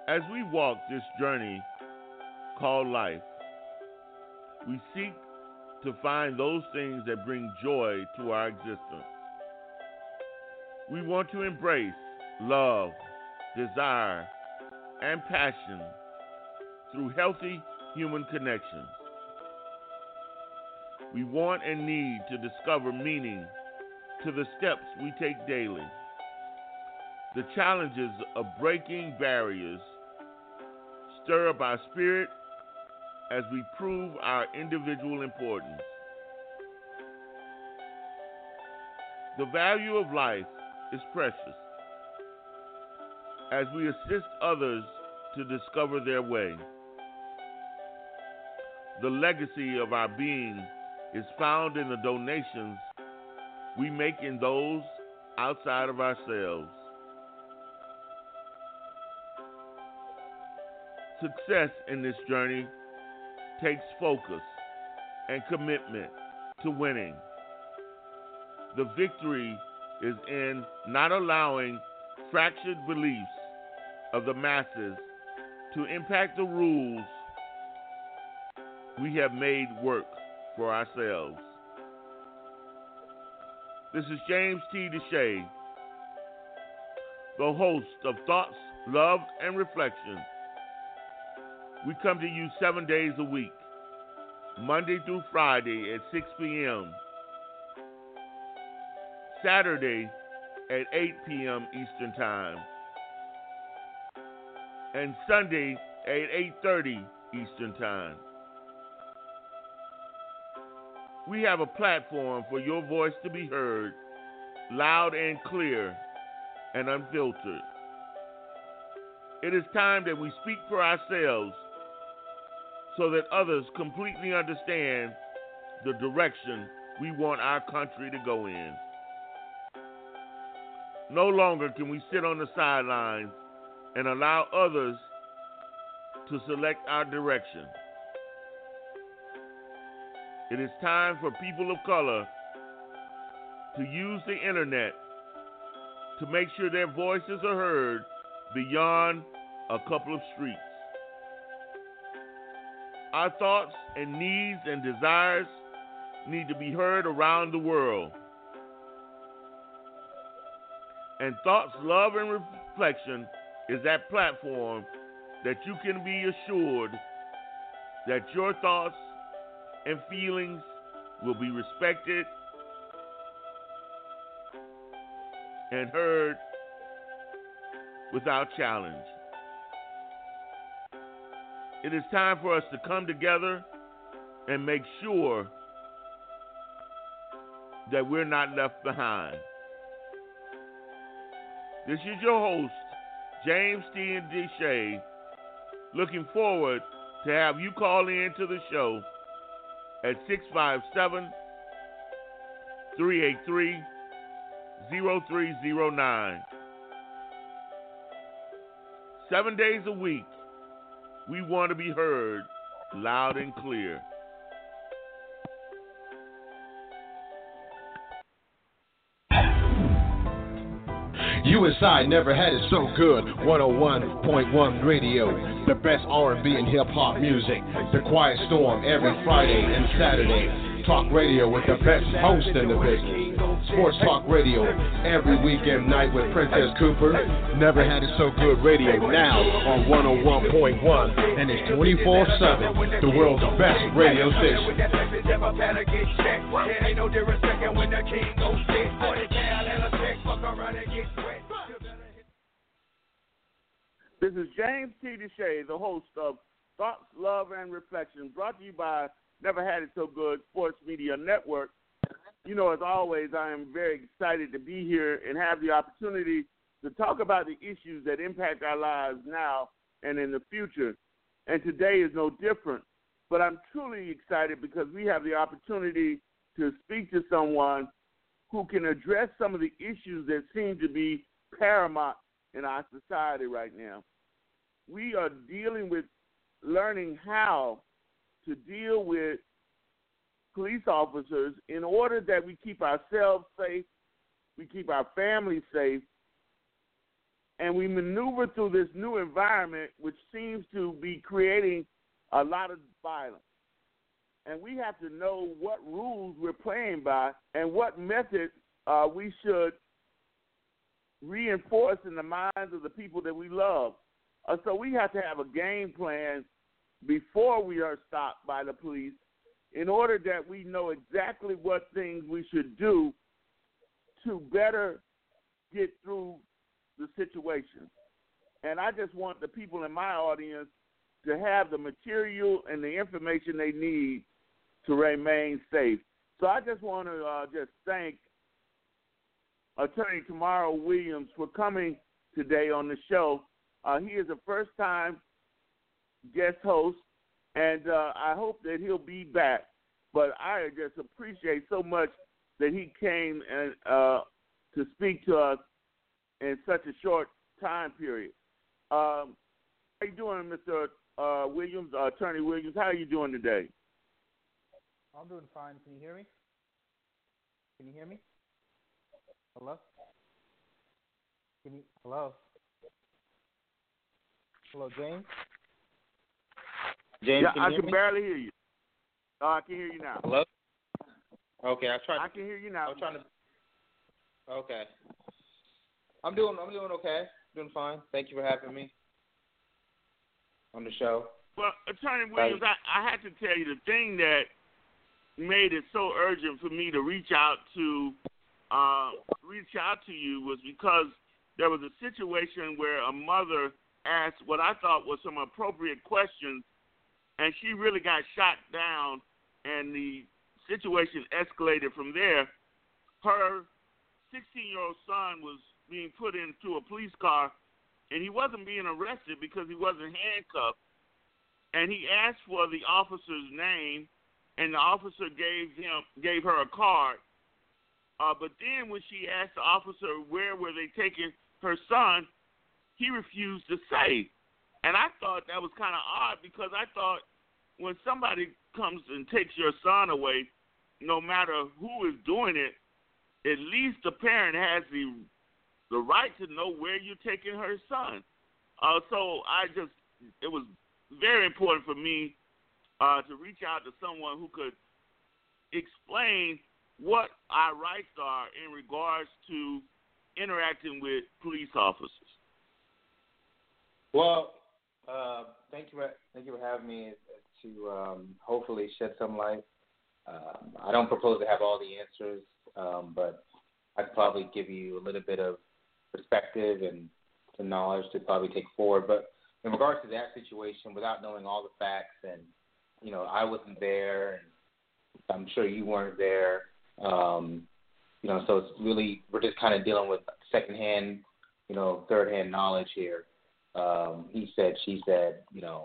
As we walk this journey called life, we seek to find those things that bring joy to our existence. We want to embrace love, desire, and passion through healthy human connections. We want and need to discover meaning to the steps we take daily. The challenges of breaking barriers stir up our spirit as we prove our individual importance. The value of life is precious as we assist others to discover their way. The legacy of our being is found in the donations we make in those outside of ourselves. Success in this journey takes focus and commitment to winning. The victory is in not allowing fractured beliefs of the masses to impact the rules we have made work for ourselves. This is James T. Deshay, the host of Thoughts, Love, and Reflection. We come to you 7 days a week, Monday through Friday at 6 p.m., Saturday at 8 p.m. Eastern Time, and Sunday at 8:30 Eastern Time. We have a platform for your voice to be heard, loud and clear and unfiltered. It is time that we speak for ourselves so that others completely understand the direction we want our country to go in. No longer can we sit on the sidelines and allow others to select our direction. It is time for people of color to use the internet to make sure their voices are heard beyond a couple of streets. Our thoughts and needs and desires need to be heard around the world. And Thoughts, Love, and Reflection is that platform that you can be assured that your thoughts and feelings will be respected and heard without challenge. It is time for us to come together and make sure that we're not left behind. This is your host, James T. Deshay, looking forward to have you call in to the show at 657-383-0309. 7 days a week, we want to be heard loud and clear. USI never had it so good. 101.1 Radio, the best R&B and hip hop music. The Quiet Storm every Friday and Saturday. Talk radio with the best host in the business. Sports Talk Radio every weekend night with Princess Cooper. Never had it so good radio now on 101.1, and it's 24/7. The world's best radio station. This is James T. Deshay, the host of Thoughts, Love, and Reflection, brought to you by Never Had It So Good Sports Media Network. You know, as always, I am very excited to be here and have the opportunity to talk about the issues that impact our lives now and in the future. And today is no different. But I'm truly excited because we have the opportunity to speak to someone who can address some of the issues that seem to be paramount in our society right now. We are dealing with learning how to deal with police officers in order that we keep ourselves safe, we keep our families safe, and we maneuver through this new environment, which seems to be creating a lot of violence. And we have to know what rules we're playing by and what methods we should reinforce in the minds of the people that we love. So we have to have a game plan before we are stopped by the police in order that we know exactly what things we should do to better get through the situation. And I just want the people in my audience to have the material and the information they need to remain safe. So I just want to just thank Attorney Tamara Williams for coming today on the show. He is a first-time guest host, and I hope that he'll be back. But I just appreciate so much that he came and to speak to us in such a short time period. How are you doing, Mr. Williams, Attorney Williams? How are you doing today? I'm doing fine. Can you hear me? Can you hear me? Hello? Hello? Hello, James? James, yeah, I can barely hear you. I can hear you now. Hello? Okay, I can hear you now. I'm trying to. Okay. I'm doing okay. Doing fine. Thank you for having me on the show. Well, Attorney Williams, I had to tell you the thing that made it so urgent for me to reach out to you was because there was a situation where a mother asked what I thought was some appropriate questions, and she really got shot down, and the situation escalated from there. Her 16-year-old son was being put into a police car, and he wasn't being arrested because he wasn't handcuffed, and he asked for the officer's name, and the officer gave her a card. But then when she asked the officer where were they taking her son, he refused to say. And I thought that was kind of odd because I thought when somebody comes and takes your son away, no matter who is doing it, at least the parent has the right to know where you're taking her son. So it was very important for me to reach out to someone who could explain what our rights are in regards to interacting with police officers. Well, thank you for having me to hopefully shed some light. I don't propose to have all the answers, but I'd probably give you a little bit of perspective and some knowledge to probably take forward. But in regards to that situation, without knowing all the facts, and I wasn't there, and I'm sure you weren't there. So it's really, we're just kind of dealing with secondhand, third-hand knowledge here. He said, she said,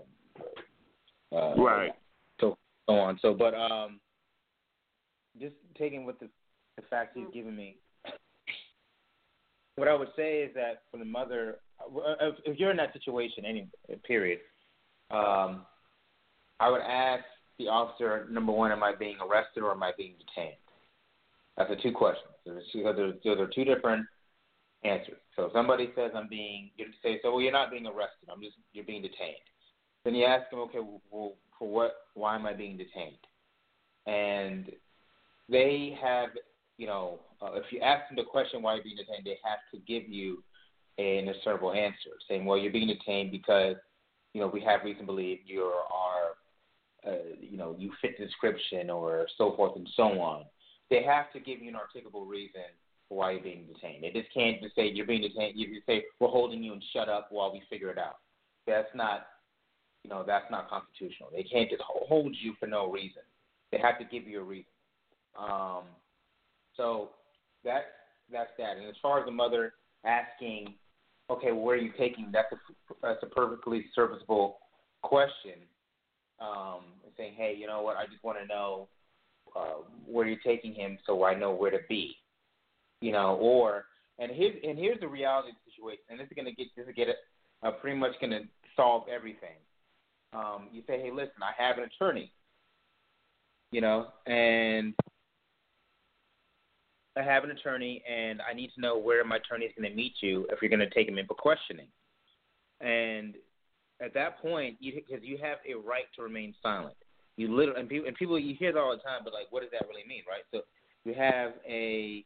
right. So on. So, but just taking with the facts he's given me, what I would say is that for the mother, if you're in that situation, any period, I would ask the officer, number one, am I being arrested or am I being detained? That's the two questions. Those are two different answers. So if somebody says you say, so well, you're not being arrested, you're being detained. Then you ask them, okay, well, for what? Why am I being detained? And they have, if you ask them the question why you're being detained, they have to give you an assertive answer, saying, well, you're being detained because, we have reason to believe you fit the description or so forth and so on. They have to give you an articulable reason for why you're being detained. They just can't just say you're being detained. You just say we're holding you and shut up while we figure it out. That's not constitutional. They can't just hold you for no reason. They have to give you a reason. So that's that. And as far as the mother asking, okay, well, where are you taking? That's a perfectly serviceable question. Saying, hey, you know what? I just want to know where you're taking him, so I know where to be. And here's the reality of the situation. And this is pretty much going to solve everything. You say, hey, listen, I have an attorney. And I have an attorney, and I need to know where my attorney is going to meet you if you're going to take him in for questioning. And at that point, because you have a right to remain silent. You literally, and people, you hear that all the time, but like, what does that really mean, right? So you have a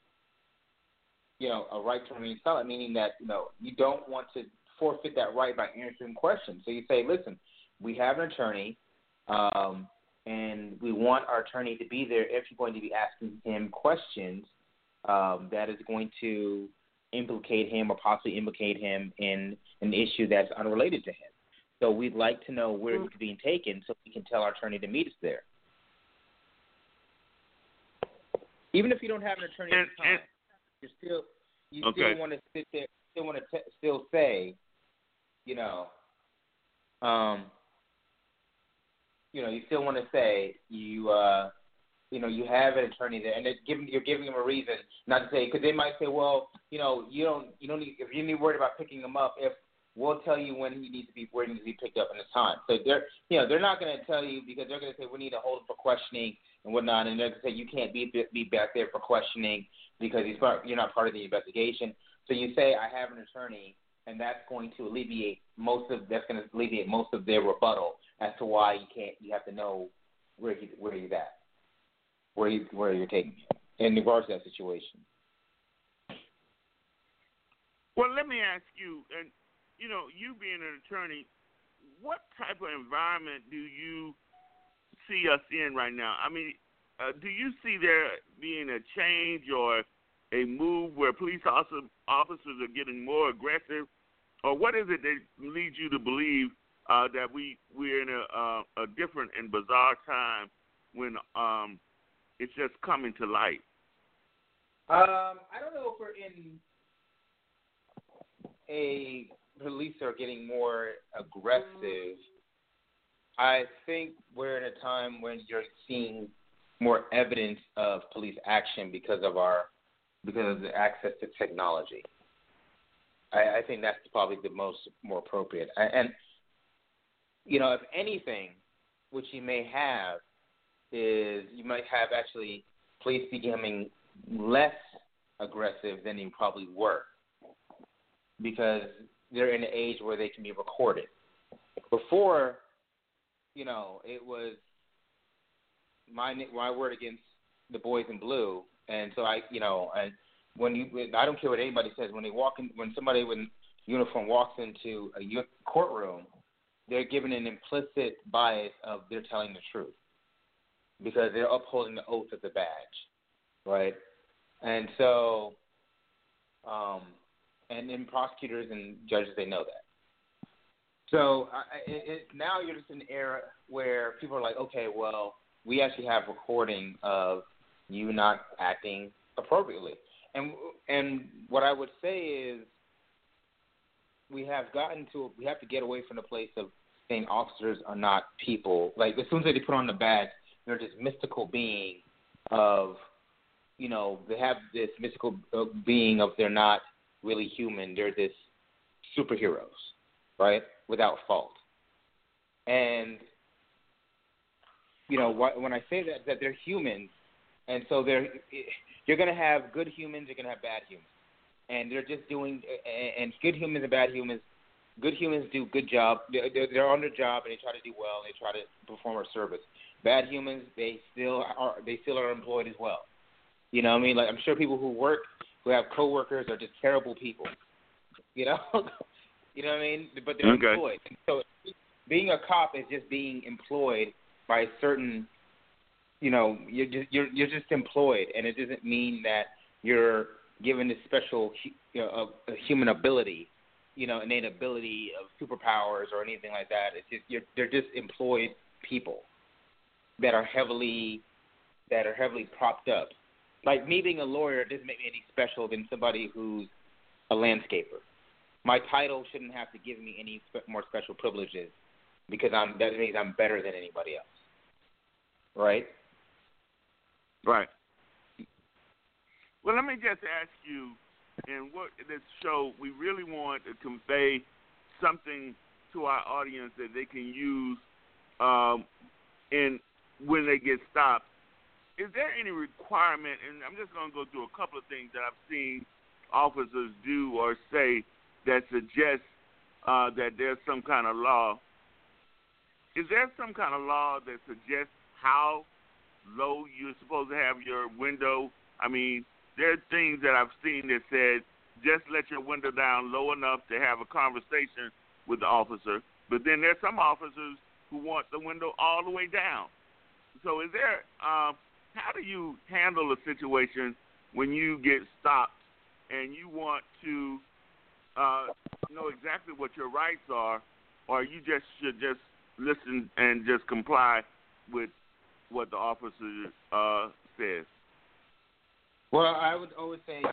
right to remain silent, meaning that, you don't want to forfeit that right by answering questions. So you say, listen, we have an attorney, and we want our attorney to be there if you're going to be asking him questions that is going to implicate him or possibly implicate him in an issue that's unrelated to him. So we'd like to know where he's being taken so we can tell our attorney to meet us there. Even if you don't have an attorney at the time, you still want to sit there, still say, you still want to say you have an attorney there, and you're giving them a reason not to say, because they might say, well, you don't need, if you need worried about picking him up, if we'll tell you where he needs to be picked up in his time. So they're not going to tell you, because they're going to say we need to hold him for questioning and whatnot, and they're going to say you can't be back there for questioning because you're not part of the investigation. So you say I have an attorney, and that's going to alleviate most of their rebuttal as to why you have to know where he's at, where you're taking him in regards to that situation. Well, let me ask you, and you being an attorney, what type of environment do you see us in right now? I mean, do you see there being a change or a move where police officers are getting more aggressive, or what is it that leads you to believe that we're in a different and bizarre time when it's just coming to light? I don't know if we're in a police are getting more aggressive. I think we're in a time when you're seeing more evidence of police action because of the access to technology. I think that's probably the more appropriate. And if anything, which you may have is you might have actually police becoming less aggressive than you probably were, because they're in an age where they can be recorded. Before, it was my word against the boys in blue, and so I don't care what anybody says, when somebody with uniform walks into a courtroom, they're given an implicit bias of they're telling the truth because they're upholding the oath of the badge, right? And so, and then prosecutors and judges, they know that. So now you're just in an era where people are like, okay, well, we actually have recording of you not acting appropriately. And what I would say is we have to get away from the place of saying officers are not people. Like, as soon as they put on the badge, they're this mystical being of, they have this mystical being of they're not really human. They're this superheroes, right, without fault. And, when I say that they're humans, and so you're going to have good humans, you're going to have bad humans. And they're just doing, and good humans and bad humans, good humans do good job. They're on their job, and they try to do well, and they try to perform a service. Bad humans, they still are employed as well. You know what I mean? Like, I'm sure people who have coworkers are just terrible people. You know what I mean? But they're employed. And so being a cop is just being employed by a certain, you're just employed, and it doesn't mean that you're given this special a human ability, innate ability of superpowers or anything like that. It's just they're just employed people that are heavily propped up. Like me being a lawyer doesn't make me any special than somebody who's a landscaper. My title shouldn't have to give me any more special privileges because that means I'm better than anybody else. Right? Right. Well, let me just ask you, in this show, we really want to convey something to our audience that they can use when they get stopped. is there any requirement, and I'm just going to go through a couple of things that I've seen officers do or say that suggests that there's some kind of law. Is there some kind of law that suggests how low you're supposed to have your window? I mean, there are things that I've seen that said just let your window down low enough to have a conversation with the officer. But then there's some officers who want the window all the way down. So is there, how do you handle a situation when you get stopped and you want to know exactly what your rights are, or you just should just listen and just comply with what the officer says? Well, I would always say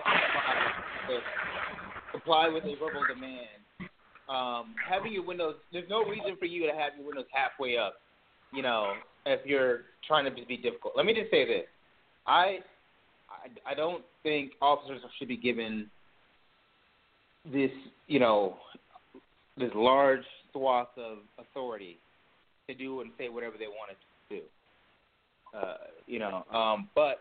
comply with a verbal demand. Having your windows, there's no reason for you to have your windows halfway up, you know, if you're trying to be difficult. Let me just say this. I don't think officers should be given this, you know, this large swath of authority to do and say whatever they want to do. But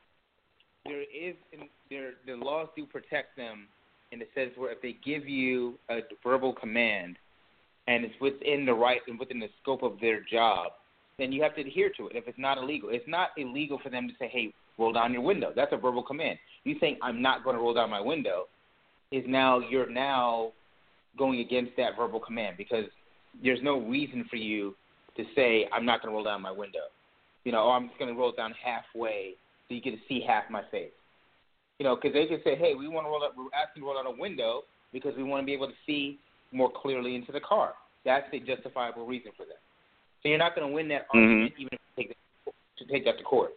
the laws do protect them in the sense where if they give you a verbal command and it's within the right and within the scope of their job, then you have to adhere to it. If it's not illegal, it's not illegal for them to say, "Hey, roll down your window." That's a verbal command. You saying I'm not going to roll down my window you're now going against that verbal command because there's no reason for you to say I'm not going to roll down my window. You know, or I'm just going to roll it down halfway so you get to see half my face. You know, because they can say, hey, we're asking to roll down a window because we want to be able to see more clearly into the car. That's a justifiable reason for that. So you're not going to win that argument even if you take that to court.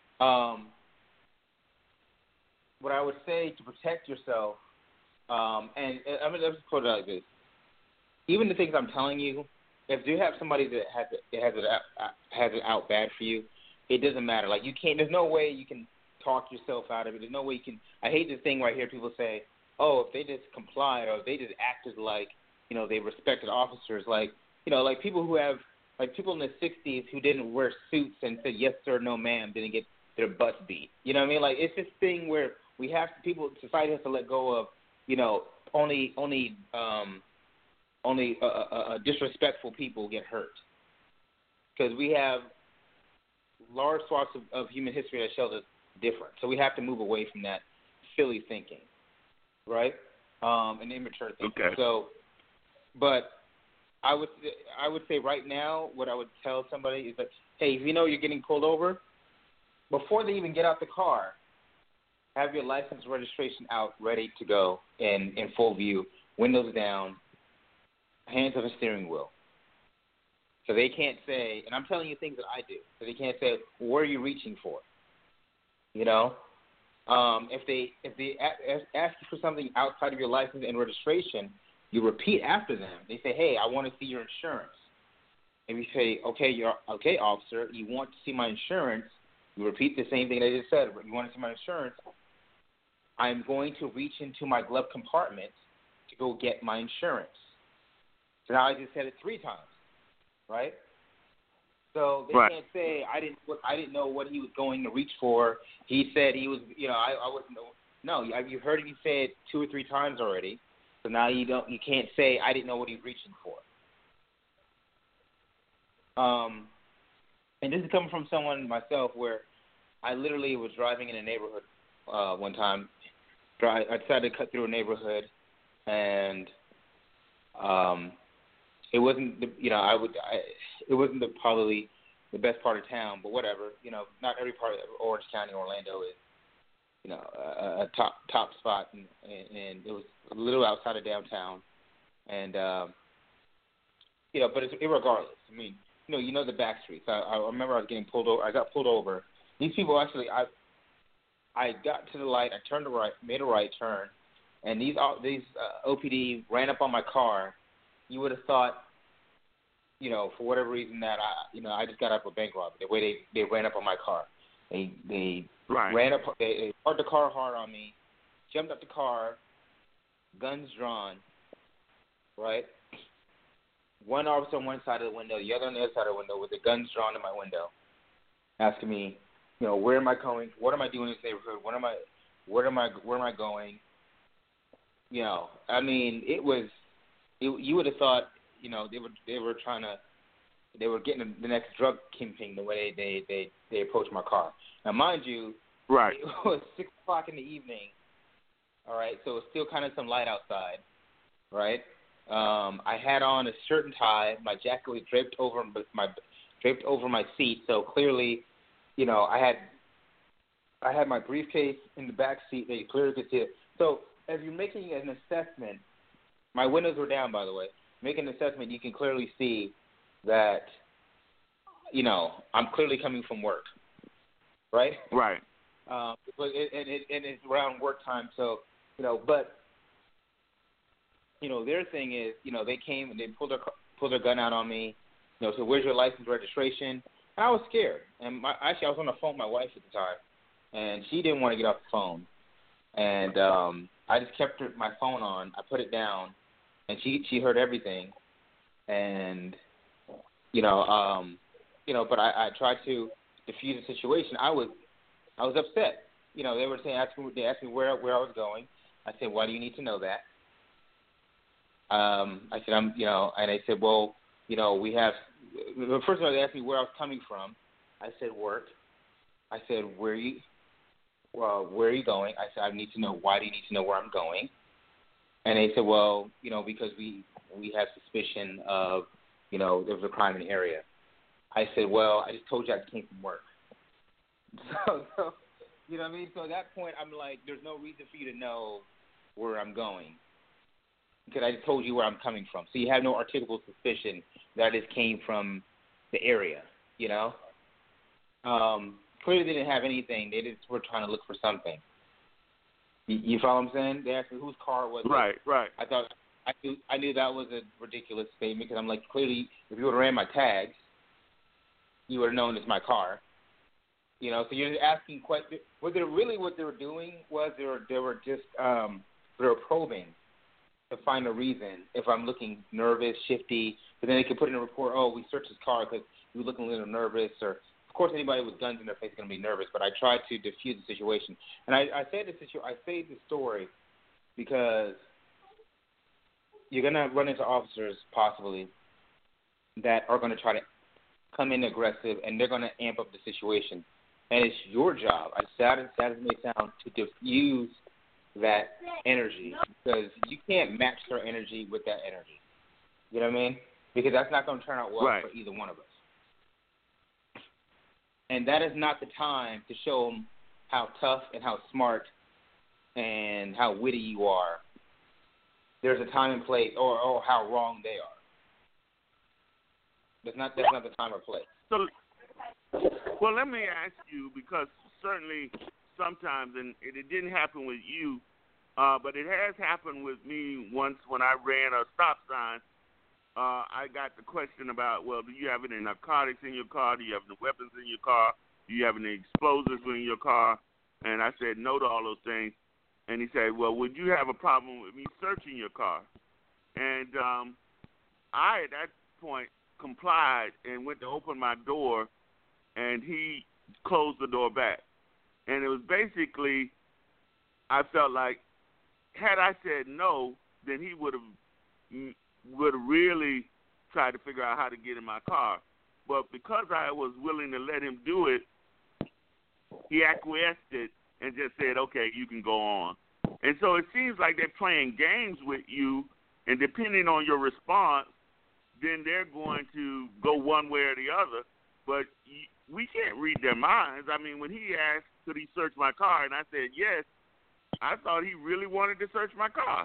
What I would say to protect yourself, and I mean, let's put it like this. Even the things I'm telling you, if you have somebody that has it out bad for you, it doesn't matter. Like you can't. There's no way you can talk yourself out of it. There's no way you can. I hate this thing right here. People say, "Oh, if they just complied or if they just acted like, you know, they respected officers." Like, you know, like people who have, like people in the '60s who didn't wear suits and said yes sir, no ma'am, didn't get their butts beat. You know what I mean? Like it's this thing where we have to, society has to let go of, you know, only disrespectful people get hurt. Because we have large swaths of human history that shows us different. So we have to move away from that silly thinking, right? And immature thinking. Okay. So, but I would say right now, what I would tell somebody is that, hey, if you know you're getting pulled over, before they even get out the car, have your license registration out, ready to go, in full view, windows down, hands on the steering wheel. So they can't say, and I'm telling you things that I do, so they can't say, well, where are you reaching for? You know? If they ask you for something outside of your license and registration, you repeat after them. They say, hey, I want to see your insurance. And you say, okay, officer, you want to see my insurance. You repeat the same thing they just said. You want to see my insurance. I'm going to reach into my glove compartment to go get my insurance. So now I just said it 3 times, right? So they can't say I didn't know what he was going to reach for. He said he was, you know, I wasn't. No, you heard him say it 2 or 3 times already. So now you can't say I didn't know what he was reaching for. And this is coming from someone myself where I literally was driving in a neighborhood one time. I decided to cut through a neighborhood, and it wasn't it wasn't probably the best part of town, but whatever. You know, not every part of Orange County, Orlando is, you know, a top spot, and it was a little outside of downtown, and you know, but it's irregardless. I mean, you know the back streets. I remember I was getting pulled over. I got pulled over. These people actually, I got to the light. I turned to right, made a right turn, and these OPD ran up on my car. You would have thought, you know, for whatever reason that I just got up a bank robbery. The way they ran up on my car, they ran up, they parked the car hard on me, jumped up the car, guns drawn, right? One officer on one side of the window, the other on the other side of the window with the guns drawn to my window, asking me, where am I going? What am I doing in this neighborhood? Where am I going? I mean, you would have thought, they were getting the next drug kingpin the way they approached my car. Now, mind you, right, it was 6 o'clock in the evening. All right, so it's still kind of some light outside, right? I had on a shirt and tie. My jacket was draped over my seat, so clearly, I had my briefcase in the back seat that you clearly could see it. So as you're making an assessment, my windows were down, by the way. Making an assessment, you can clearly see that, I'm clearly coming from work, right? Right. But it's around work time, so but their thing is, they came and they pulled their gun out on me, so where's your license registration? And I was scared, and actually I was on the phone with my wife at the time, and she didn't want to get off the phone, and I just kept my phone on. I put it down, and she heard everything, and but I tried to diffuse the situation. I was upset. They were they asked me where I was going. I said, why do you need to know that? I said, and they said, well, we have. First of all, they asked me where I was coming from. I said, work. I said, where are you going? I said, I need to know. Why do you need to know where I'm going? And they said, well, because we have suspicion of, there was a crime in the area. I said, well, I just told you I came from work. So you know what I mean? So at that point, I'm like, there's no reason for you to know where I'm going, because I just told you where I'm coming from. So you have no articulable suspicion that I just came from the area, Clearly they didn't have anything. They just were trying to look for something. You follow what I'm saying? They asked me whose car was it. Right. I knew that was a ridiculous statement, because I'm like, clearly, if you would have ran my tags, you would have known it's my car. So you're just asking questions. What they were doing was they were probing to find a reason if I'm looking nervous, shifty. But then they could put in a report, oh, we searched his car because he was looking a little nervous. Or, of course, anybody with guns in their face is going to be nervous. But I tried to diffuse the situation. And I say the story because you're going to run into officers possibly that are going to try to come in aggressive, and they're going to amp up the situation. And it's your job, as sad as it may sound, to diffuse that energy, because you can't match their energy with that energy. You know what I mean? Because that's not going to turn out well for either one of us. And that is not the time to show them how tough and how smart and how witty you are. There's a time and place, or how wrong they are. That's not the time or place. So, well, let me ask you, because certainly sometimes, and it didn't happen with you, but it has happened with me once when I ran a stop sign. I got the question about, well, do you have any narcotics in your car? Do you have any weapons in your car? Do you have any explosives in your car? And I said no to all those things. And he said, well, would you have a problem with me searching your car? And I, at that point, complied and went to open my door, and he closed the door back. And it was basically, I felt like, had I said no, then he would have really tried to figure out how to get in my car. But because I was willing to let him do it, he acquiesced it and just said, okay, you can go on. And so it seems like they're playing games with you, and depending on your response, then they're going to go one way or the other. But we can't read their minds. I mean, when he asked, could he search my car, and I said yes, I thought he really wanted to search my car.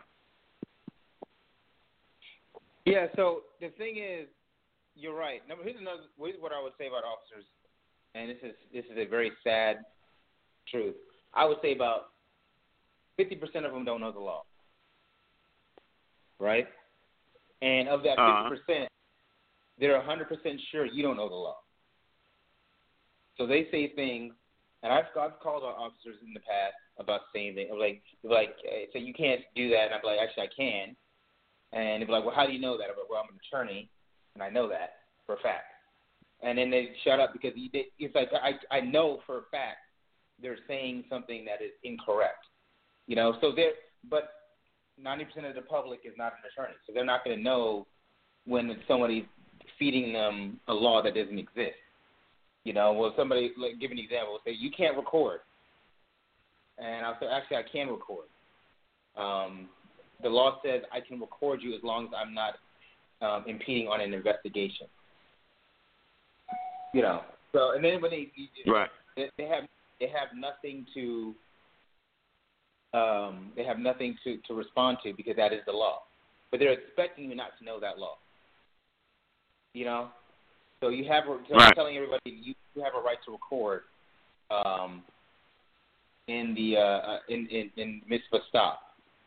Yeah, so the thing is, you're right. Here's what I would say about officers, and this is a very sad truth. I would say about 50% of them don't know the law, right? And of that 50%, they're 100% sure you don't know the law. So they say things, and I've called on officers in the past about saying things. Like, so you can't do that, and I'm like, actually, I can. And they'd be like, well, how do you know that? I'm like, well, I'm an attorney, and I know that for a fact. and then they shut up because it's like I know for a fact they're saying something that is incorrect. But 90% of the public is not an attorney, so they're not going to know when somebody's feeding them a law that doesn't exist. Well, somebody, give an example, say, you can't record. And I'll say, actually, I can record. The law says I can record you as long as I'm not impeding on an investigation. So, and then when they have nothing to respond to because that is the law. But they're expecting you not to know that law. So you have I'm telling everybody you have a right to record in the midst of a stop.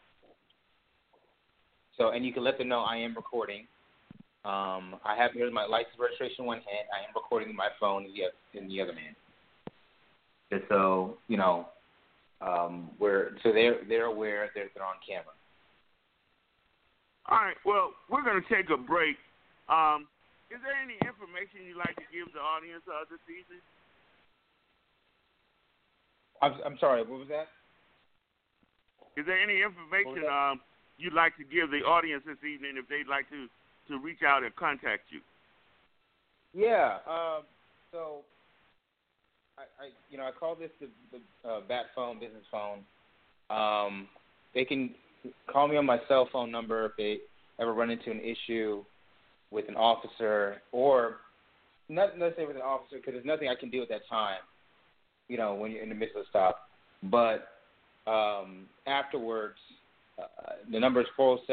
So, and you can let them know I am recording. I have here's my license registration in one hand. I am recording with my phone in the other hand. And so they're aware they're on camera. All right. Well, we're going to take a break. Is there any information you'd like to give the audience this evening? I'm sorry. What was that? Is there any information you'd like to give the audience this evening if they'd like to reach out and contact you? Yeah. So I call this the BAT phone, business phone. They can call me on my cell phone number if they ever run into an issue with an officer, or not necessarily with an officer, because there's nothing I can do at that time, when you're in the midst of a stop. But afterwards, the number is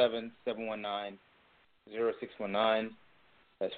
407-719-0619. That's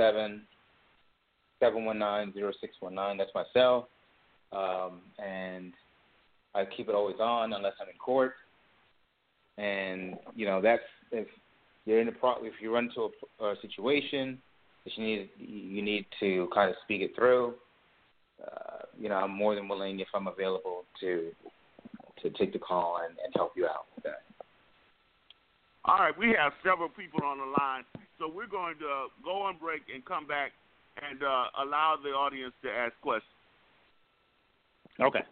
407-719-0619. That's my cell. And I keep it always on unless I'm in court. And, that's if you're if you run into a situation that you need to kind of speak it through, I'm more than willing, if I'm available, to take the call and help you out with that. All right, we have several people on the line, so we're going to go on break and come back and allow the audience to ask questions. Okay.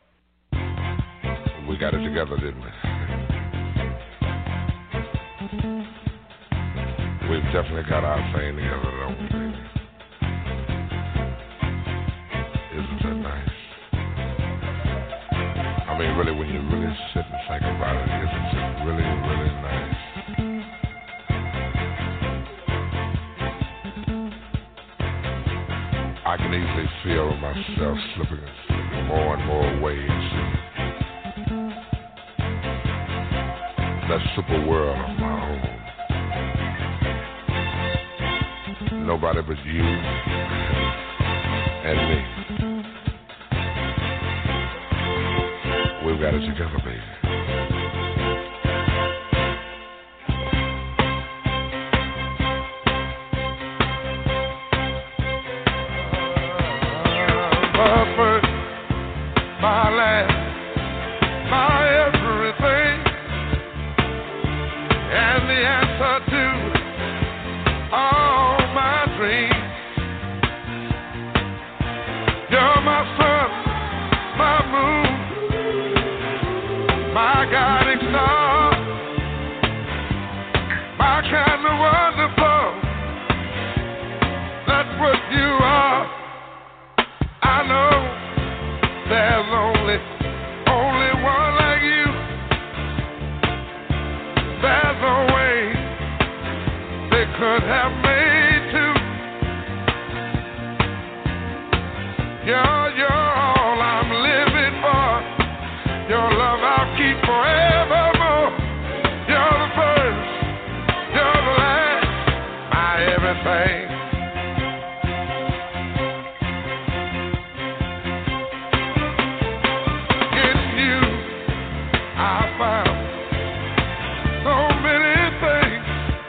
We got it together, didn't we? We've definitely got our thing together, don't we, baby? Isn't that nice? I mean, really, when you really sit and think about it, isn't it really, really nice? I can easily feel myself slipping more and more away into that super world of my own. Nobody but you and me. We've got it together, baby. My first, my last, my everything, and the answer to all my dreams. You're my sun, my moon, my guiding star, my kind of wonderful. That's what you are. I know there's only one like you. There's no way they could have made two. You're all I'm living for. Your love I'll keep forevermore. You're the first, you're the last, my everything. In you I found so many things.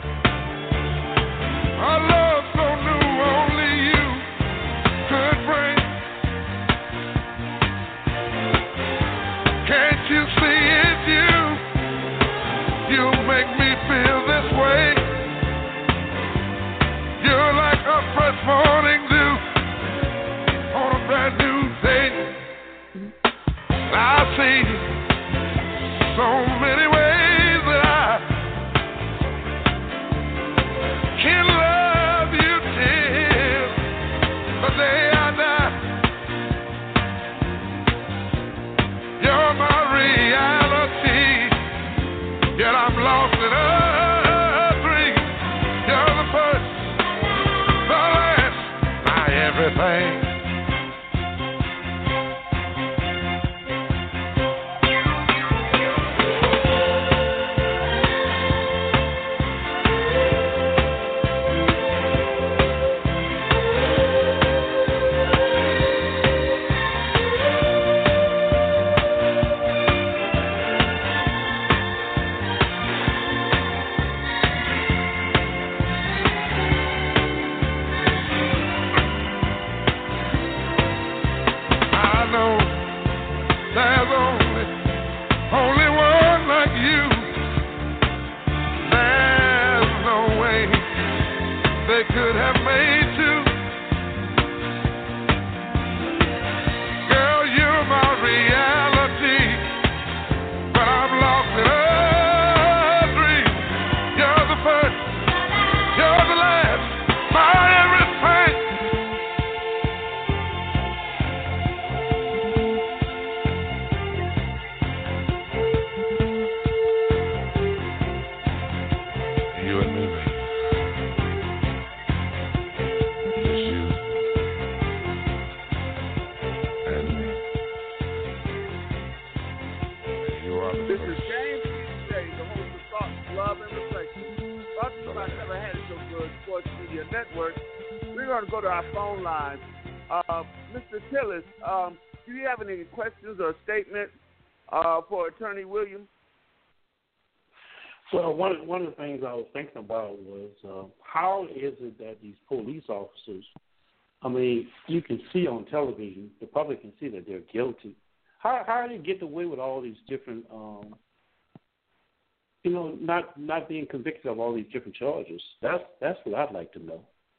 A love so new only you could bring. Can't you see it's you? You make me feel this way. You're like a fresh morning dew. see so many ways that I can love you till the day I die. You're my reality, yet I'm lost in a dream. You're the first, the last, my everything. Could have made two. Girl, you're my reality, but I'm lost in a dream. You're the first, you're the last, my everything. You and me, baby. This is James T. the host of Thoughts, Love, and Reflection. Brought to you by Never Had It So Good Sports Media Network. We're going to go to our phone line. Mr. Tillis, do you have any questions or statements for Attorney Williams? Well, one of the things I was thinking about was how is it that these police officers, I mean, you can see on television, the public can see that they're guilty. How do you get away with all these different, not being convicted of all these different charges? That's what I'd like to know.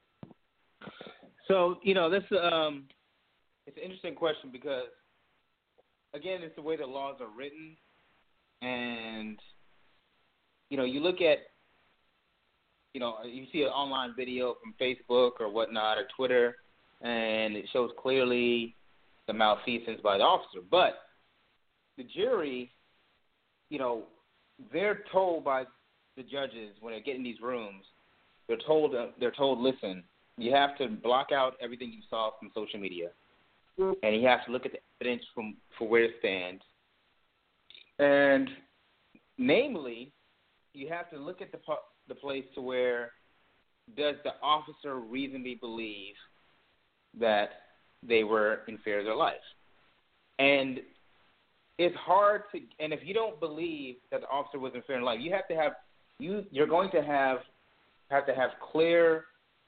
So, this it's an interesting question because, again, it's the way the laws are written, and you look at, you see an online video from Facebook or whatnot or Twitter, and it shows clearly the malfeasance by the officer. But the jury, they're told by the judges when they get in these rooms, they're told, listen, you have to block out everything you saw from social media, and you have to look at the evidence for where it stands. And namely, you have to look at the place to where does the officer reasonably believe that they were in fear of their life. And it's hard to, and if you don't believe that the officer was in fear of life, you have to have, you're going to have clear,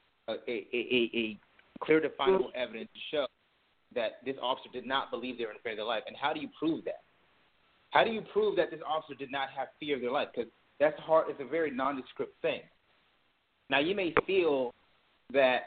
a clear definable evidence to show that this officer did not believe they were in fear of their life. And how do you prove that? How do you prove that this officer did not have fear of their life? Because that's hard. It's a very nondescript thing. Now, you may feel that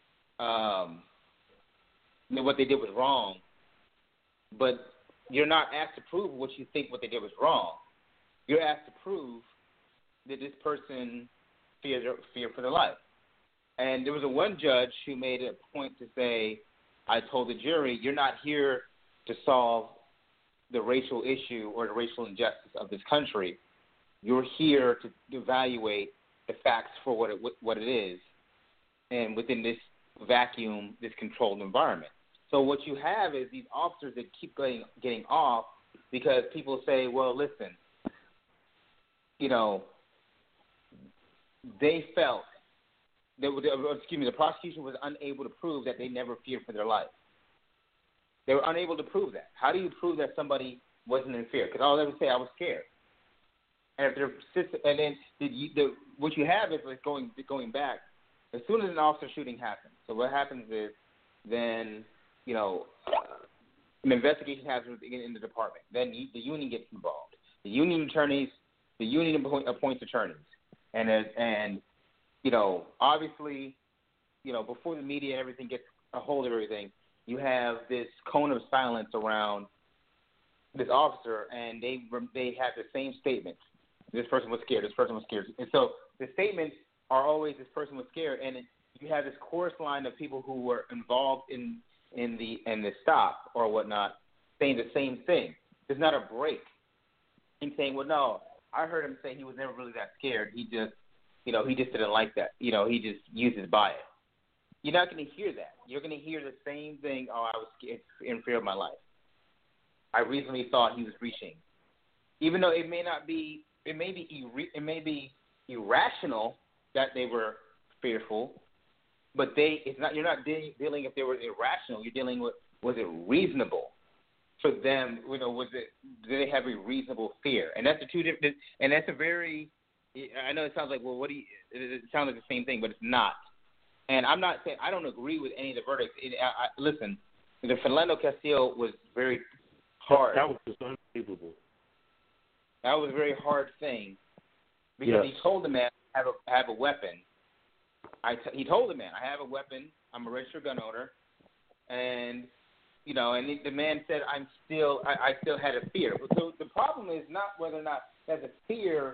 what they did was wrong, but you're not asked to prove what you think what they did was wrong. You're asked to prove that this person feared for their life. And there was one judge who made a point to say, I told the jury, you're not here to solve the racial issue or the racial injustice of this country. You're here to evaluate the facts for what it is, and within this vacuum, this controlled environment. So what you have is these officers that keep getting off because people say, well, listen, they felt the prosecution was unable to prove that they never feared for their life. They were unable to prove that. How do you prove that somebody wasn't in fear? Because all they would say, I was scared. And then what you have is like going back. As soon as an officer shooting happens, so what happens is then an investigation happens in the department. Then the union gets involved. The union appoints attorneys, and obviously, before the media and everything gets a hold of everything, you have this cone of silence around this officer, and they had the same statements. This person was scared. This person was scared. And so the statements are always this person was scared, and you have this chorus line of people who were involved in the stop or whatnot saying the same thing. There's not a break in saying, well, no, I heard him say he was never really that scared. He just, he just didn't like that. He just used his bias. You're not going to hear that. You're going to hear the same thing. Oh, I was scared, in fear of my life. I reasonably thought he was reaching, even though it may be irrational that they were fearful, but you're not dealing if they were irrational. You're dealing with, was it reasonable for them? Did they have a reasonable fear? And that's the two different. And that's a very. I know it sounds like, well, it sounds like the same thing, but it's not. And I'm not saying I don't agree with any of the verdicts. Listen, the Philando Castillo was very hard. That was just unbelievable. That was a very hard thing because he told the man, I have a weapon. He told the man, I have a weapon. I'm a registered gun owner, and and the man said, I still had a fear. So the problem is not whether or not there's a fear.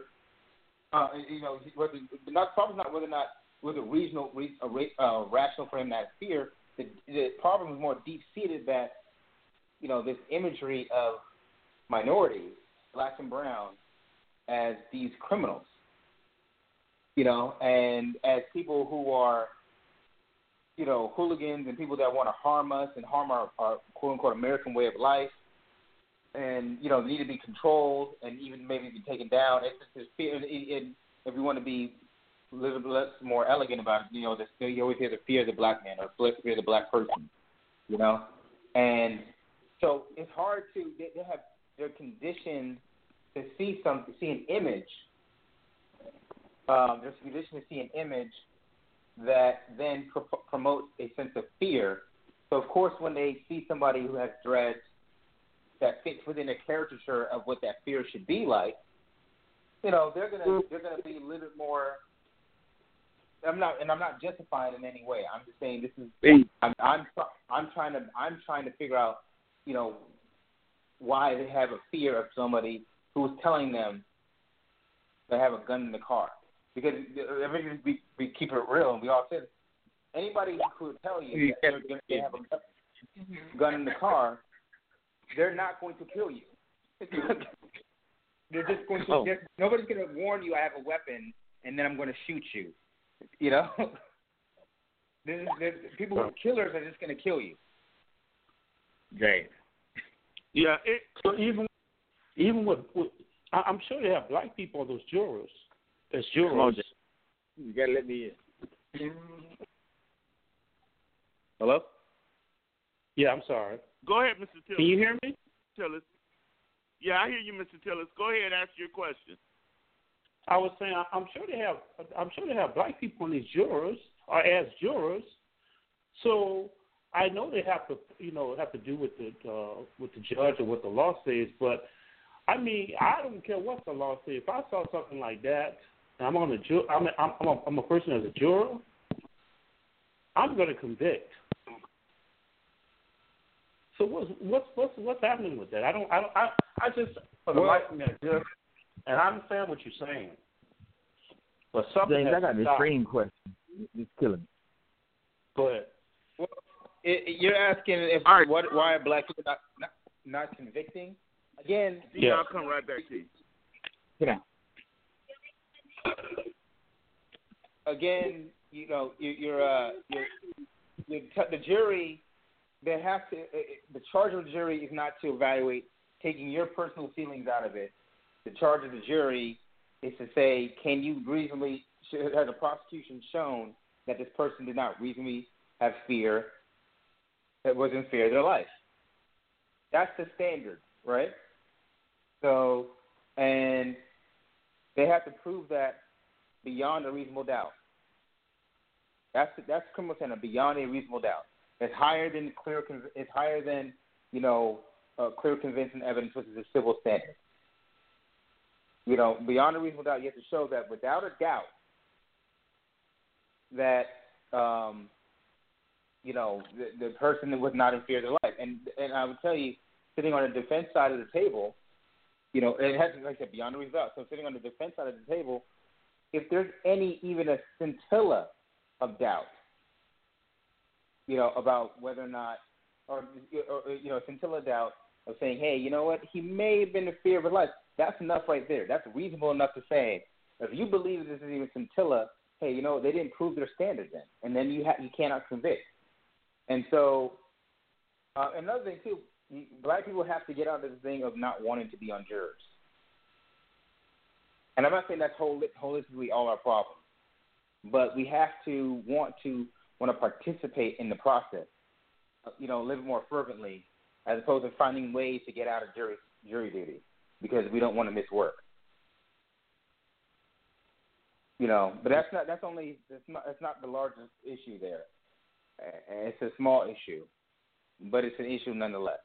The problem is not whether or not was it rational for him to have fear. The problem is more deep-seated that, this imagery of minorities, blacks and browns, as these criminals, and as people who are, hooligans and people that want to harm us and harm our quote-unquote American way of life and, need to be controlled and even maybe be taken down. It's just this fear. And if we want to be a little bit less more elegant about it, you always hear the fear of the black man or fear of the black person, And so it's hard they're conditioned to see an image. There's a condition to see an image that then promotes a sense of fear. So of course, when they see somebody who has dreads that fits within a caricature of what that fear should be like, they're gonna be a little bit more. I'm not justifying it in any way. I'm just saying this is. I'm trying to figure out, why they have a fear of somebody who's telling them they have a gun in the car. Because we keep it real, and we all said anybody who would tell you that they have a gun in the car, they're not going to kill you. They're just going to. Nobody's going to warn you I have a weapon and then I'm going to shoot you. People who are killers are just going to kill you. Right. Yeah. So even with I'm sure they have black people on those jurors. As jurors. You gotta let me in. Hello? Yeah, I'm sorry. Go ahead, Mr. Tillis. Can you hear me? Tillis. Yeah, I hear you, Mr. Tillis. Go ahead and ask your question. I was saying I'm sure they have black people on these jurors or as jurors. So I know they have to do with the judge or what the law says, but I mean, I don't care what the law says. If I saw something like that, and I'm a person as a juror, I'm going to convict. So what's happening with that? I just for the life of me, and I understand what you're saying, but something. James, I got the same question. It's killing me. Go ahead. Well, you're asking why are black people not convicting? Again, I'll come right back to you. Get out. Again, the jury. They have to. The charge of the jury is not to evaluate taking your personal feelings out of it. The charge of the jury is to say, can you reasonably? Has the prosecution shown that this person did not reasonably have fear? That was in fear of their life. That's the standard, right? So, and they have to prove that beyond a reasonable doubt. That's criminal standard, beyond a reasonable doubt. It's higher than clear. It's higher than clear, convincing evidence, which is a civil standard. Beyond a reasonable doubt, you have to show that without a doubt that the person was not in fear of their life. And I would tell you, sitting on the defense side of the table, you know, and it has, like I said, beyond the result. So sitting on the defense side of the table, if there's even a scintilla of doubt, you know, about whether or not, or you know, scintilla doubt of saying, hey, you know what, he may have been in fear of his life. That's enough right there. That's reasonable enough to say, if you believe this is even scintilla, hey, you know, they didn't prove their standard then, and then you cannot convict. And so, another thing too, black people have to get out of this thing of not wanting to be on jurors. And I'm not saying that's holistically all our problems, but we have to want to participate in the process, you know, a little more fervently, as opposed to finding ways to get out of jury duty because we don't want to miss work. You know, but that's not the largest issue there. It's a small issue, but it's an issue nonetheless.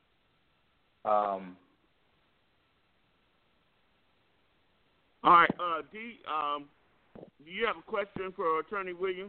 All right, D, do you have a question for Attorney Williams?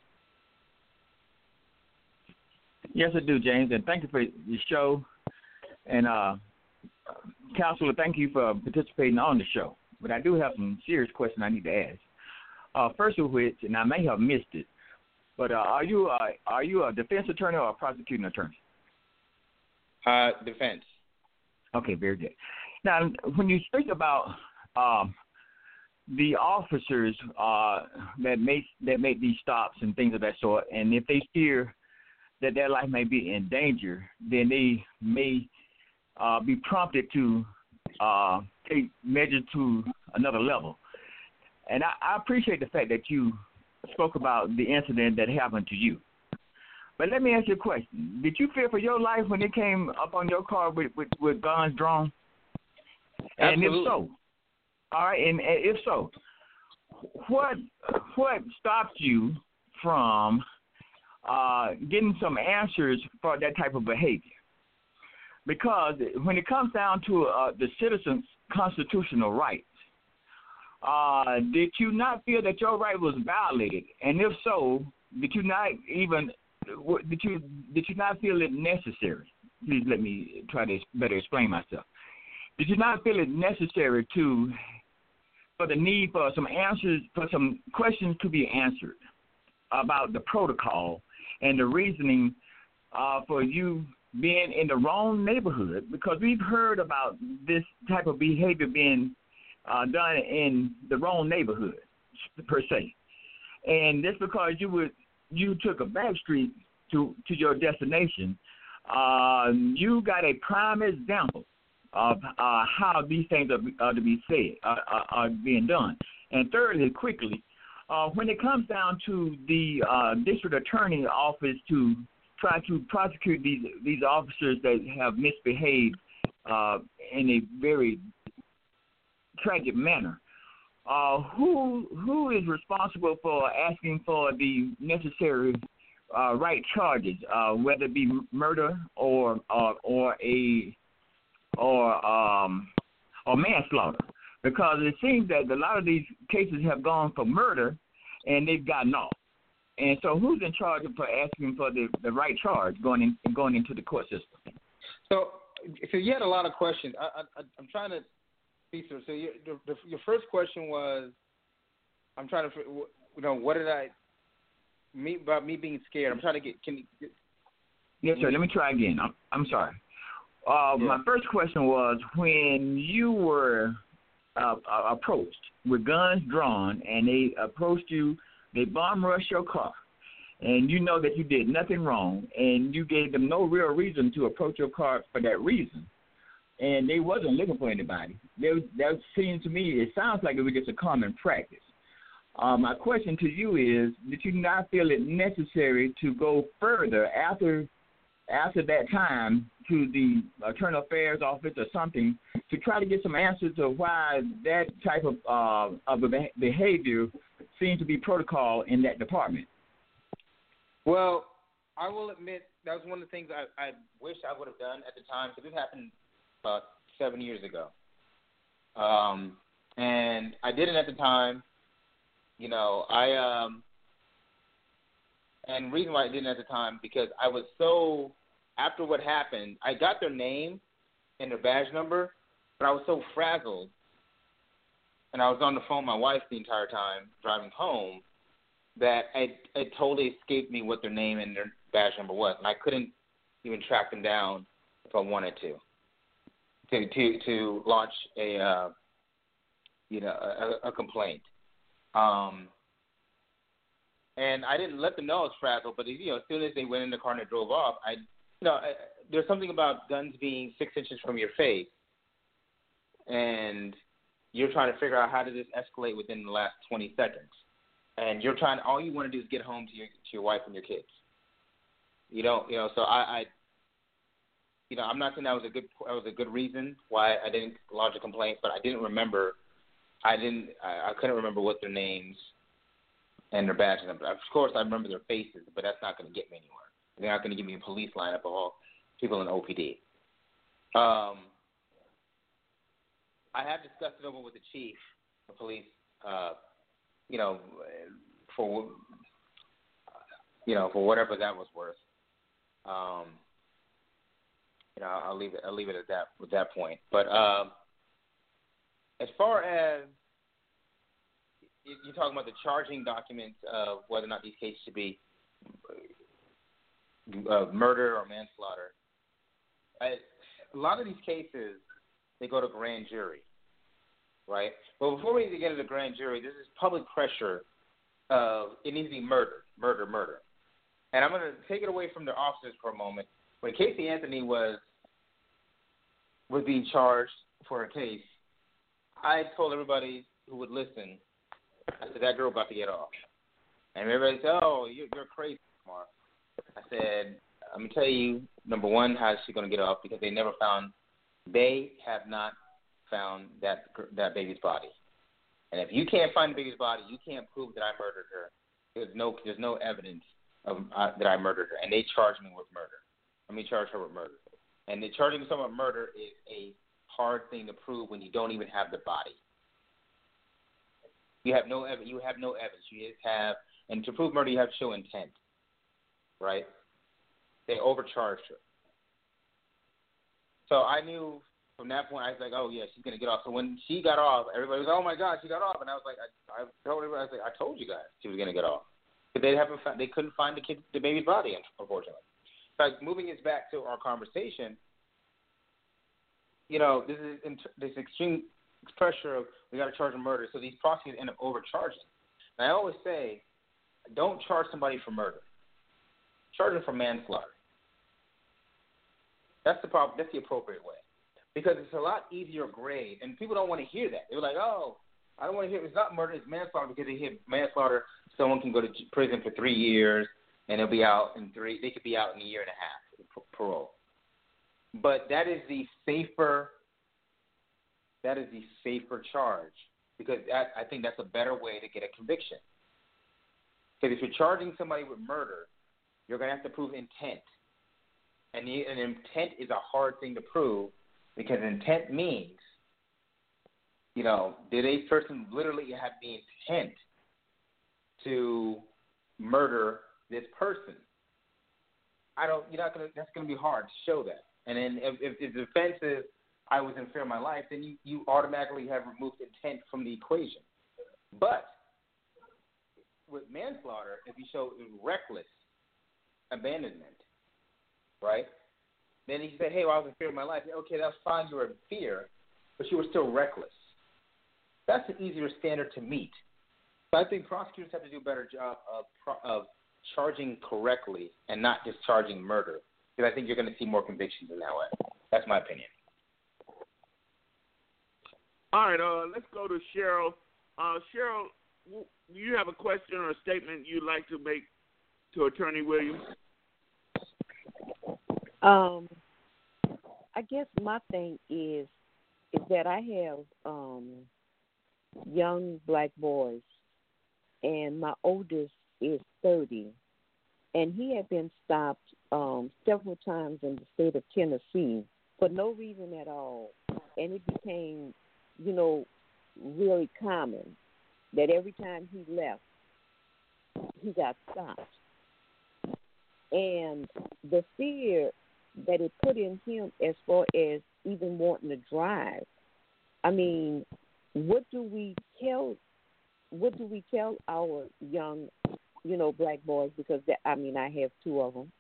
Yes, I do, James, and thank you for the show. And, Counselor, thank you for participating on the show. But I do have some serious questions I need to ask. First of which, and I may have missed it, but are you a defense attorney or a prosecuting attorney? Defense. Okay, very good. Now, when you speak about the officers that make these stops and things of that sort, and if they fear that their life may be in danger, then they may be prompted to take measures to another level. And I appreciate the fact that you spoke about the incident that happened to you. But let me ask you a question. Did you fear for your life when it came up on your car with guns drawn? And Absolutely. if so, all right, and if so, what stopped you from getting some answers for that type of behavior? Because when it comes down to the citizens' constitutional rights, did you not feel that your right was violated? And if so, did you not feel it necessary? Please let me try to better explain myself. Did you not feel it necessary for the need for some answers, for some questions to be answered about the protocol and the reasoning for you being in the wrong neighborhood? Because we've heard about this type of behavior being done in the wrong neighborhood, per se. And just because you took a back street to your destination, you got a prime example of how these things are to be said, are being done. And thirdly, quickly, when it comes down to the district attorney's office to try to prosecute these officers that have misbehaved in a very tragic manner, who is responsible for asking for the necessary right charges, whether it be murder or manslaughter? Because it seems that a lot of these cases have gone for murder and they've gotten off. And so who's in charge for asking for the right charge going into the court system? So you had a lot of questions. I'm trying to see through. So your first question was, I'm trying to, what did I mean about me being scared? I'm trying to get. Yes, sir. Let me try again. I'm sorry. My first question was, when you were approached with guns drawn and they approached you, they bomb rushed your car, and you know that you did nothing wrong, and you gave them no real reason to approach your car for that reason, and they wasn't looking for anybody. That seems to me, it sounds like it was just a common practice. My question to you is, did you not feel it necessary to go further after that time to the Internal Affairs Office or something to try to get some answers to why that type of behavior seemed to be protocol in that department? Well, I will admit that was one of the things I wish I would have done at the time, because it happened about 7 years ago. And I did it at the time. And the reason why I didn't at the time, because I was so, after what happened, I got their name, and their badge number, but I was so frazzled, and I was on the phone with my wife the entire time driving home, that it totally escaped me what their name and their badge number was, and I couldn't even track them down if I wanted to launch a complaint. And I didn't let them know I was frazzled, but as soon as they went in the car and they drove off, there's something about guns being 6 inches from your face, and you're trying to figure out how did this escalate within the last 20 seconds. And all you want to do is get home to your wife and your kids. So I'm not saying that was a good reason why I didn't lodge a complaint, but I couldn't remember what their names and their badge number. Of course, I remember their faces, but that's not going to get me anywhere. They're not going to give me a police lineup of all people in OPD. I have discussed it over with the chief of police, for whatever that was worth. I'll leave it at that with that point. But as far as you're talking about the charging documents of whether or not these cases should be murder or manslaughter, a lot of these cases, they go to grand jury, right? But before we even get into the grand jury, this is public pressure of it needs to be murder. And I'm going to take it away from the officers for a moment. When Casey Anthony was being charged for a case, I told everybody who would listen, I said, that girl about to get off. And everybody said, oh, you're crazy, Mark. I said, I'm going to tell you, number one, how she's going to get off, because they have not found that baby's body. And if you can't find the baby's body, you can't prove that I murdered her. There's no evidence that I murdered her. And they charged me with murder. Charge her with murder. And charging someone with murder is a hard thing to prove when you don't even have the body. You have no evidence. You just have, and to prove murder, you have to show intent, right? They overcharged her. So I knew from that point, I was like, oh, yeah, she's going to get off. So when she got off, everybody was like, oh, my God, she got off. And I was like, I told everybody, I told you guys she was going to get off. But they couldn't find the baby's body, unfortunately. So moving us back to our conversation, this extreme pressure of we got to charge them murder, so these prosecutors end up overcharging. And I always say, don't charge somebody for murder. Charge them for manslaughter. That's the problem. That's the appropriate way, because it's a lot easier grade, and people don't want to hear that. They're like, oh, I don't want to hear it's not murder, it's manslaughter, because they hear manslaughter, someone can go to prison for 3 years, and they'll be out they could be out in a year and a half parole. But that is the safer charge, because I think that's a better way to get a conviction. Because if you're charging somebody with murder, you're going to have to prove intent. And intent is a hard thing to prove, because intent means, did a person literally have the intent to murder this person? That's going to be hard to show that. And then if the defense is, I was in fear of my life, then you automatically have removed intent from the equation. But with manslaughter, if you show reckless abandonment, right, then you say, hey, well, I was in fear of my life. Okay, that's fine, you were in fear, but you were still reckless. That's an easier standard to meet. So I think prosecutors have to do a better job of charging correctly and not just charging murder, because I think you're going to see more convictions in that way. That's my opinion. All right, let's go to Cheryl. Cheryl, do you have a question or a statement you'd like to make to Attorney Williams? I guess my thing is that I have young black boys, and my oldest is 30, and he had been stopped several times in the state of Tennessee for no reason at all, and it became, really common that every time he left, he got stopped. And the fear that it put in him as far as even wanting to drive. I mean, what do we tell our young, black boys? Because I have two of them.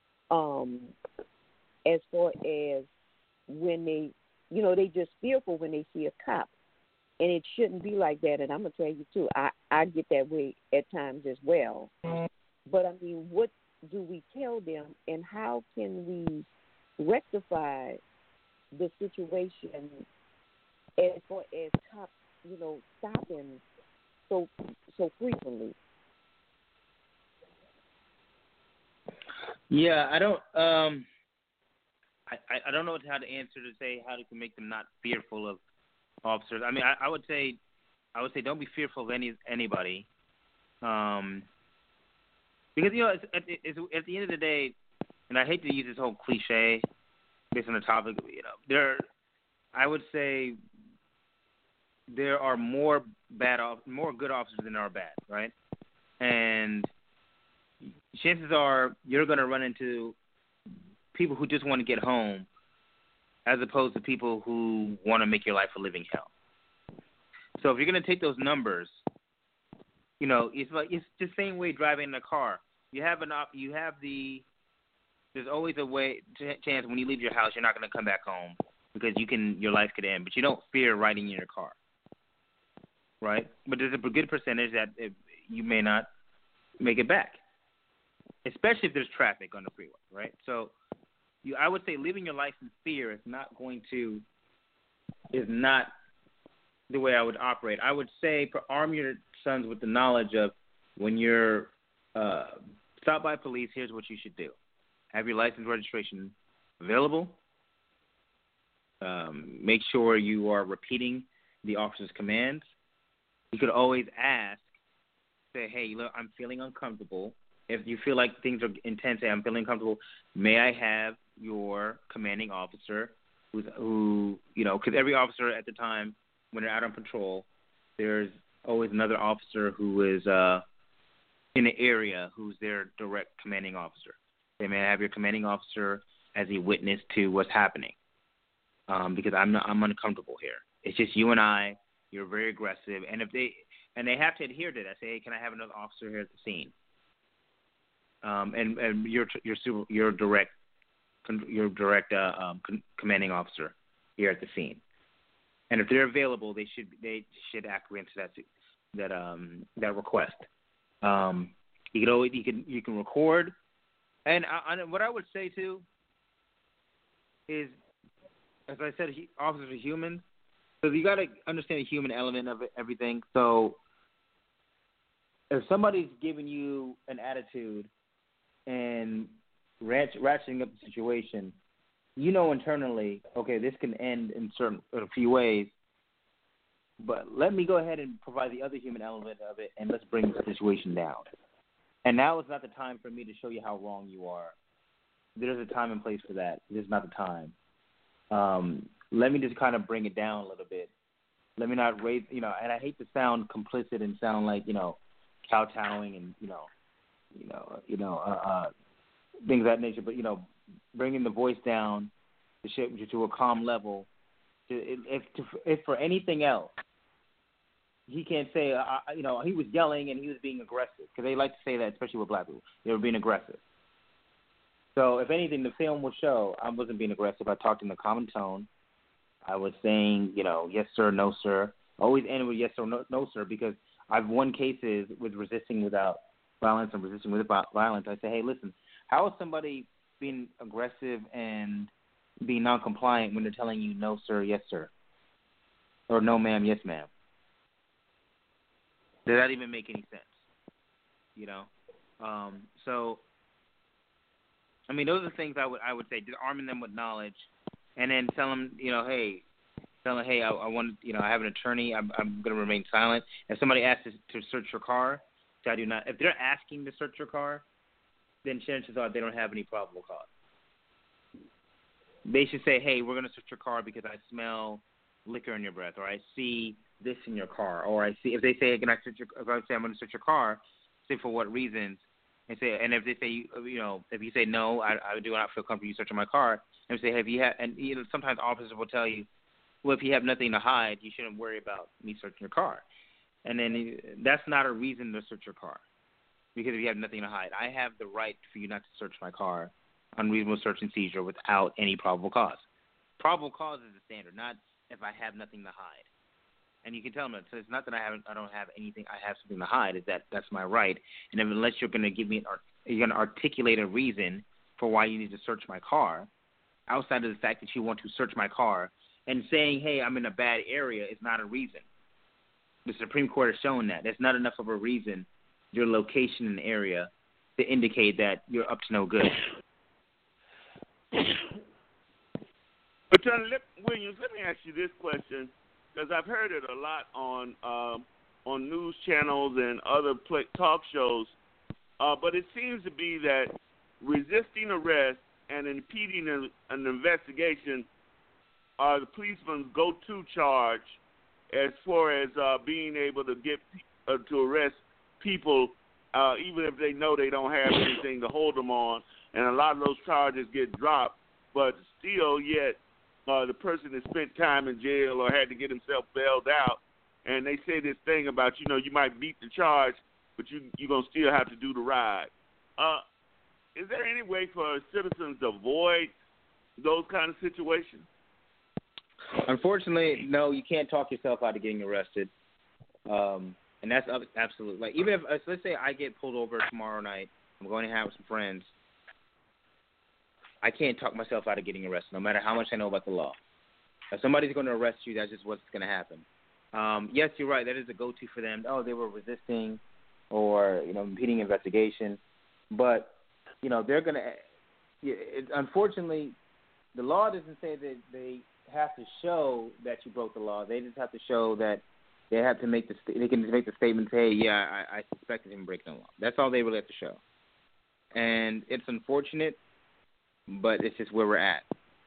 As far as when they, they just fearful when they see a cop, and it shouldn't be like that. And I'm gonna tell you too, I get that way at times as well. But I mean, what do we tell them, and how can we rectify the situation as far as cops, stopping so frequently? Yeah, I don't. I don't know how to answer to say how to make them not fearful of officers. I mean, I would say don't be fearful of anybody, because at the end of the day, and I hate to use this whole cliche based on the topic, I would say there are more good officers than there are bad, right? And chances are you're going to run into people who just want to get home as opposed to people who want to make your life a living hell. So if you're going to take those numbers, it's the same way driving in a car. There's always a chance when you leave your house you're not going to come back home because your life could end, but you don't fear riding in your car, right? But there's a good percentage that you may not make it back, especially if there's traffic on the freeway, right? So I would say living your life in fear is not the way I would operate. I would say arm your sons with the knowledge of when you're stopped by police, here's what you should do. Have your license registration available. Make sure you are repeating the officer's commands. You could always ask, say, hey, look, I'm feeling uncomfortable. If you feel like things are intense, say, I'm feeling uncomfortable, may I have your commanding officer because every officer at the time when they're out on patrol, there's always another officer who is in the area who's their direct commanding officer. They may have your commanding officer as a witness to what's happening because I'm uncomfortable here. It's just you and I. You're very aggressive, and they have to adhere to that. Say, hey, can I have another officer here at the scene? And your direct commanding officer here at the scene. And if they're available, they should acquiesce to that request. You can record, and what I would say too is, as I said, officers are human, so you got to understand the human element of everything. So if somebody's giving you an attitude and ratcheting up the situation, internally, okay, this can end in a few ways, but let me go ahead and provide the other human element of it, and let's bring the situation down. And now is not the time for me to show you how wrong you are. There's a time and place for that. This is not the time. Let me just kind of bring it down a little bit. Let me not raise, and I hate to sound complicit and sound like, kowtowing and, things of that nature, but, bringing the voice down to a calm level. If for anything else, he can't say, he was yelling and he was being aggressive, because they like to say that, especially with black people. They were being aggressive. So if anything, the film will show I wasn't being aggressive. I talked in a common tone. I was saying, yes, sir, no, sir. Always end with yes or no, sir, because I've won cases with resisting without violence and resisting with violence. I say, hey, listen, how is somebody being aggressive and being non-compliant when they're telling you no, sir, yes, sir, or no, ma'am, yes, ma'am? Does that even make any sense? So, I mean, those are the things I would say. Just arming them with knowledge, and then tell them, hey, I want, I have an attorney. I'm going to remain silent. If somebody asks to search your car, I do not. If they're asking to search your car, then chances are they don't have any probable cause. They should say, hey, we're going to search your car because I smell liquor in your breath, or I see this in your car, or I see, if they say, if I say I'm going to search your car, say for what reasons, and say, and if they say, if you say no, I do not feel comfortable you searching my car, and say, have you had, and sometimes officers will tell you, well, if you have nothing to hide, you shouldn't worry about me searching your car, and then that's not a reason to search your car, because if you have nothing to hide, I have the right for you not to search my car, unreasonable search and seizure without any probable cause. Probable cause is the standard, not if I have nothing to hide. And you can tell them that. So it's not that I don't have anything, I have something to hide. Is that's my right. And unless you're going to give me you're going to articulate a reason for why you need to search my car, outside of the fact that you want to search my car, and saying, hey, I'm in a bad area is not a reason. The Supreme Court has shown that. That's not enough of a reason, your location in the area, to indicate that you're up to no good. Attorney Williams, let me ask you this question, because I've heard it a lot on news channels and other talk shows, but it seems to be that resisting arrest and impeding an investigation are the policeman's go-to charge as far as being able to get to arrest people, even if they know they don't have anything to hold them on, and a lot of those charges get dropped, but still yet the person has spent time in jail or had to get himself bailed out, and they say this thing about, you might beat the charge, but you're going to still have to do the ride. Is there any way for citizens to avoid those kind of situations? Unfortunately, no, you can't talk yourself out of getting arrested. And that's absolute. Like, even if, let's say I get pulled over tomorrow night, I'm going to hang out with some friends, I can't talk myself out of getting arrested, no matter how much I know about the law. If somebody's going to arrest you, that's just what's going to happen. Yes, you're right. That is a go-to for them. Oh, they were resisting or, impeding investigation. But, they're going to – unfortunately, the law doesn't say that they have to show that you broke the law. They just have to show that they have to make they can make the statement, hey, yeah, I suspected him breaking the law. That's all they really have to show. And it's unfortunate, but it's just where we're at.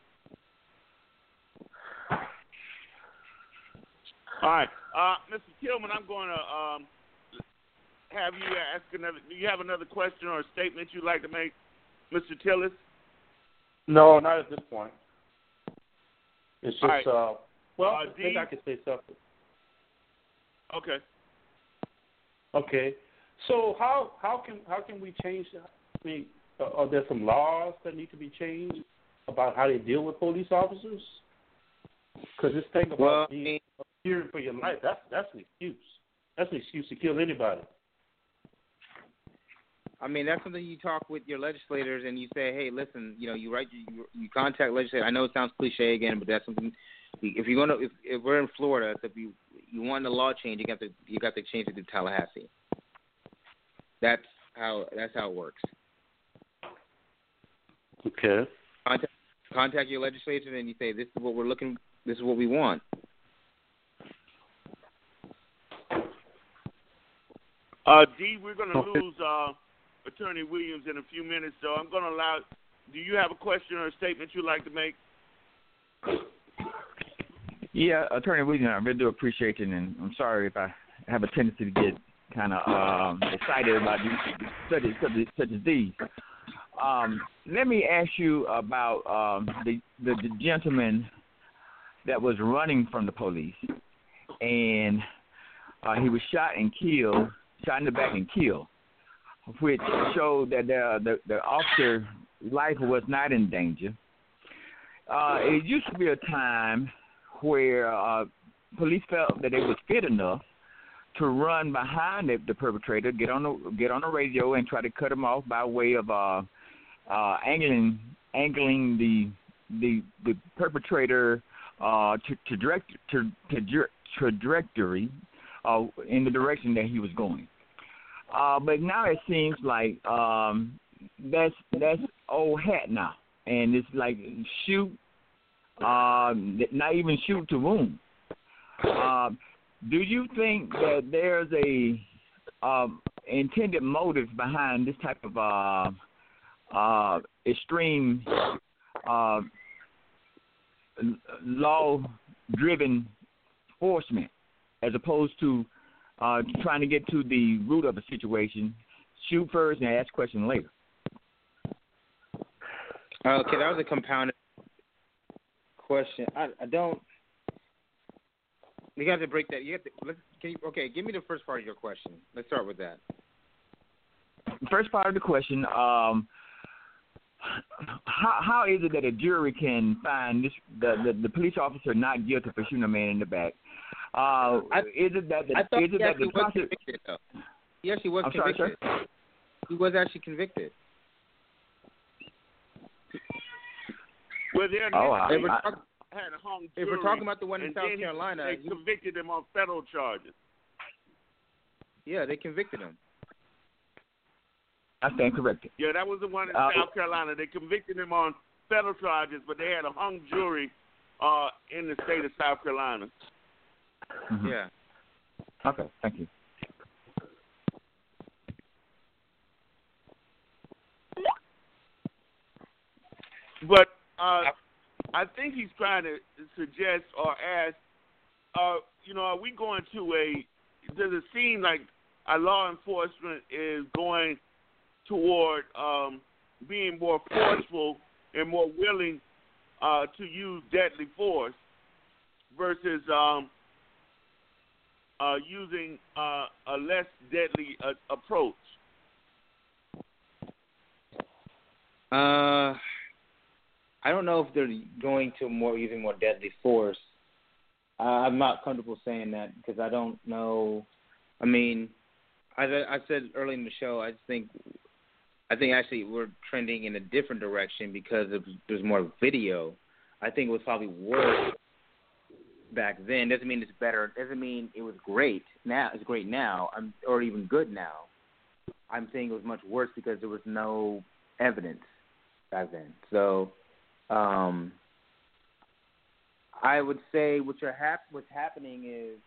All right. Mr. Tillman, I'm going to have you ask another. Do you have another question or a statement you'd like to make, Mr. Tillis? No, not at this point. It's just, right. I think I could say something. Okay. Okay. So how can we change that? I mean, are there some laws that need to be changed about how they deal with police officers? Because this thing about being fearing for your life, that's an excuse. That's an excuse to kill anybody. I mean, that's something you talk with your legislators and you say, hey, listen, you contact legislators. I know it sounds cliche again, but that's something. If you're gonna, if we're in Florida, if you want the law change, you got to change it to Tallahassee. That's how it works. Okay. Contact your legislature and you say, this is what we're looking. This is what we want. D, we're going to lose Attorney Williams in a few minutes, so I'm going to allow. Do you have a question or a statement you'd like to make? Yeah, Attorney Williams, I really do appreciate it, and I'm sorry if I have a tendency to get kind of excited about such as these. Let me ask you about the gentleman that was running from the police, and he was shot in the back and killed, which showed that the officer's life was not in danger. It used to be a time where police felt that they was fit enough to run behind the perpetrator, get on the radio, and try to cut him off by way of angling the perpetrator trajectory in the direction that he was going. But now it seems like that's old hat now, and it's like shoot, not even shoot to wound. Do you think that there's a intended motive behind this type of extreme law-driven enforcement, as opposed to trying to get to the root of a situation shoot first and ask questions later. Okay, that was a compounded question. I don't. You have to break that. You have to. Okay, give me the first part of your question. Let's start with that. First part of the question. How is it that a jury can find the police officer not guilty for shooting a man in the back? Is it that the prosecutor? He actually was convicted. Sorry, he was actually convicted. Well, they had a hung jury. If we're talking about the one in South Carolina, they convicted him on federal charges. Yeah, they convicted him. I stand corrected. Yeah, that was the one in South Carolina. They convicted him on federal charges, but they had a hung jury in the state of South Carolina. Mm-hmm. Yeah. Okay, thank you. But I think he's trying to suggest or ask, are we going to does it seem like our law enforcement is going toward being more forceful and more willing to use deadly force versus using a less deadly approach? I don't know if they're going to using more deadly force. I'm not comfortable saying that because I don't know. I mean, as I said early in the show, I think actually we're trending in a different direction because there's more video. I think it was probably worse back then. Doesn't mean it's better. Doesn't mean it was great. Now it's great now, or even good now. I'm saying it was much worse because there was no evidence back then. So I would say what's happening is